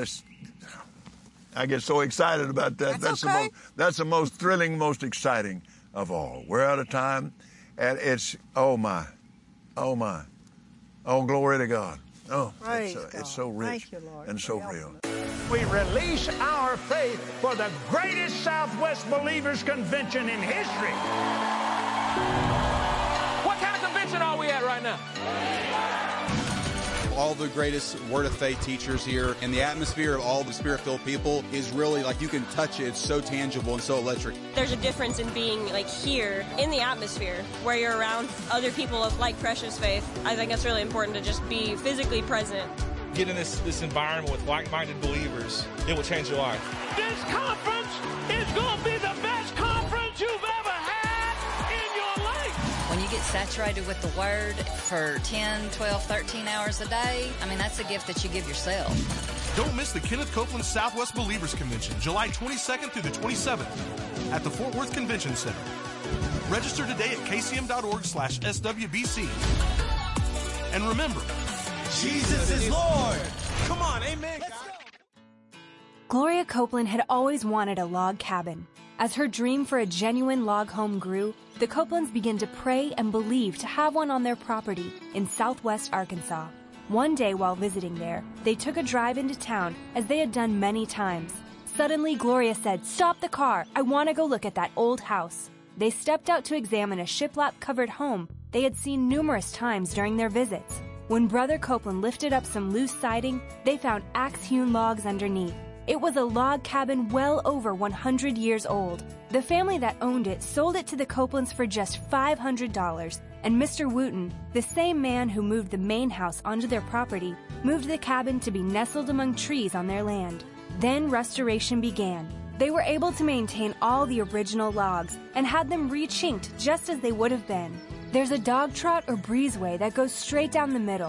I get so excited about that. That's the most thrilling, most exciting of all. We're out of time. And it's, oh my. Oh, glory to God. Oh, it's so rich. Thank you, Lord, and so real. We release our faith for the greatest Southwest Believers Convention in history. What kind of convention are we at right now? All the greatest Word of Faith teachers here, and the atmosphere of all the Spirit-filled people is really like you can touch it. It's so tangible and so electric. There's a difference in being like here in the atmosphere where you're around other people of like precious faith. I think it's really important to just be physically present. Get in this environment with like-minded believers. It will change your life. This conference is going to be the best conference you've ever had in your life. When you get saturated with the Word for 10, 12, 13 hours a day, I mean, that's a gift that you give yourself. Don't miss the Kenneth Copeland Southwest Believers Convention, July 22nd through the 27th at the Fort Worth Convention Center. Register today at kcm.org/SWBC. And remember, Jesus is Lord. Come on, amen. Gloria Copeland had always wanted a log cabin. As her dream for a genuine log home grew, the Copelands began to pray and believe to have one on their property in southwest Arkansas. One day while visiting there, they took a drive into town as they had done many times. Suddenly, Gloria said, "Stop the car. I want to go look at that old house." They stepped out to examine a shiplap-covered home they had seen numerous times during their visits. When Brother Copeland lifted up some loose siding, they found axe-hewn logs underneath. It was a log cabin well over 100 years old. The family that owned it sold it to the Copelands for just $500, and Mr. Wooten, the same man who moved the main house onto their property, moved the cabin to be nestled among trees on their land. Then restoration began. They were able to maintain all the original logs and had them re-chinked just as they would have been. There's a dog trot or breezeway that goes straight down the middle.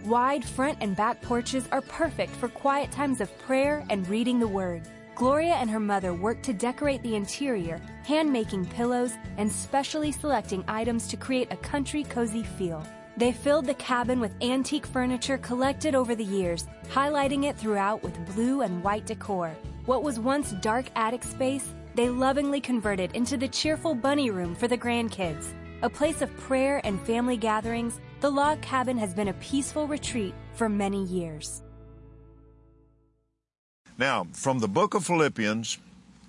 Wide front and back porches are perfect for quiet times of prayer and reading the Word. Gloria and her mother worked to decorate the interior, hand-making pillows, and specially selecting items to create a country cozy feel. They filled the cabin with antique furniture collected over the years, highlighting it throughout with blue and white decor. What was once dark attic space, they lovingly converted into the cheerful bunny room for the grandkids. A place of prayer and family gatherings, the log cabin has been a peaceful retreat for many years. Now, from the book of Philippians,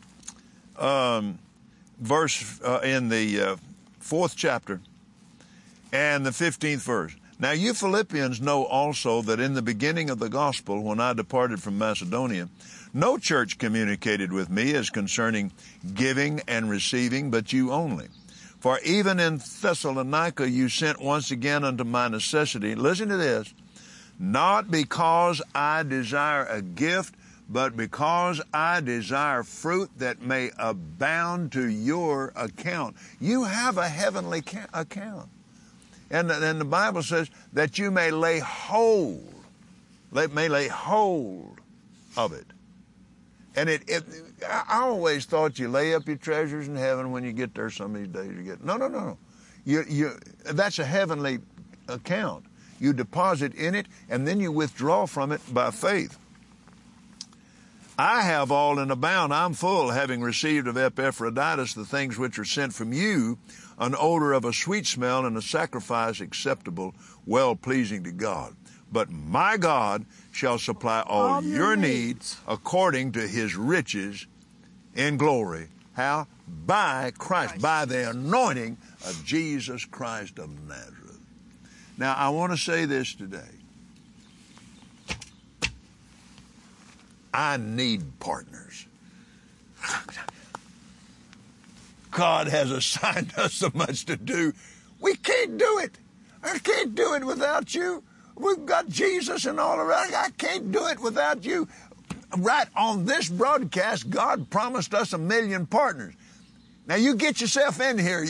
verse in the 4th chapter and the 15th verse. Now, you Philippians know also that in the beginning of the gospel, when I departed from Macedonia, no church communicated with me as concerning giving and receiving, but you only. For even in Thessalonica you sent once again unto my necessity. Listen to this. Not because I desire a gift, but because I desire fruit that may abound to your account. You have a heavenly account. And the Bible says that you may lay hold of it. And I always thought you lay up your treasures in heaven when you get there some of these days. No. That's a heavenly account. You deposit in it, and then you withdraw from it by faith. I have all in abound. I'm full, having received of Epaphroditus the things which are sent from you, an odor of a sweet smell and a sacrifice acceptable, well-pleasing to God. But my God shall supply all your needs according to his riches in glory. How? By Christ, by the anointing of Jesus Christ of Nazareth. Now, I want to say this today. I need partners. God has assigned us so much to do. We can't do it. I can't do it without you. We've got Jesus and all around. I can't do it without you. Right on this broadcast, God promised us 1 million partners. Now you get yourself in here.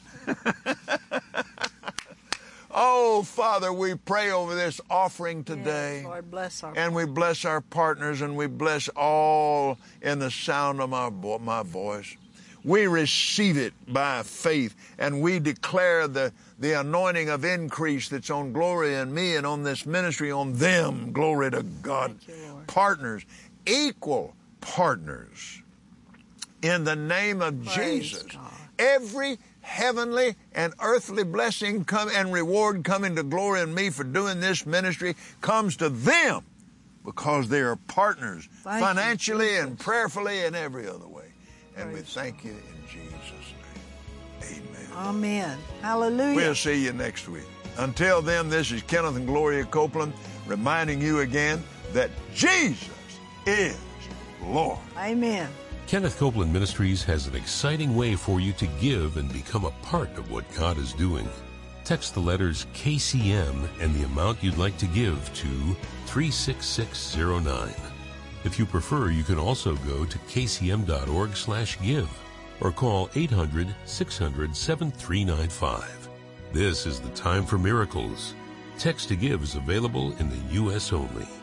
Oh, Father, we pray over this offering today. Yes, Lord, bless our and we bless our partners, and we bless all in the sound of my voice. We receive it by faith, and we declare the anointing of increase that's on Gloria and me and on this ministry, on them. Glory to God. Thank you, Lord. Partners, equal partners. In the name of Jesus. God. Every heavenly and earthly blessing and reward coming to Gloria and me for doing this ministry comes to them because they are partners financially and prayerfully and every other way. And we thank you in Jesus' name. Amen. Amen. Hallelujah. We'll see you next week. Until then, this is Kenneth and Gloria Copeland reminding you again that Jesus is Lord. Amen. Kenneth Copeland Ministries has an exciting way for you to give and become a part of what God is doing. Text the letters KCM and the amount you'd like to give to 36609. If you prefer, you can also go to kcm.org/give or call 800-600-7395. This is the time for miracles. Text to give is available in the U.S. only.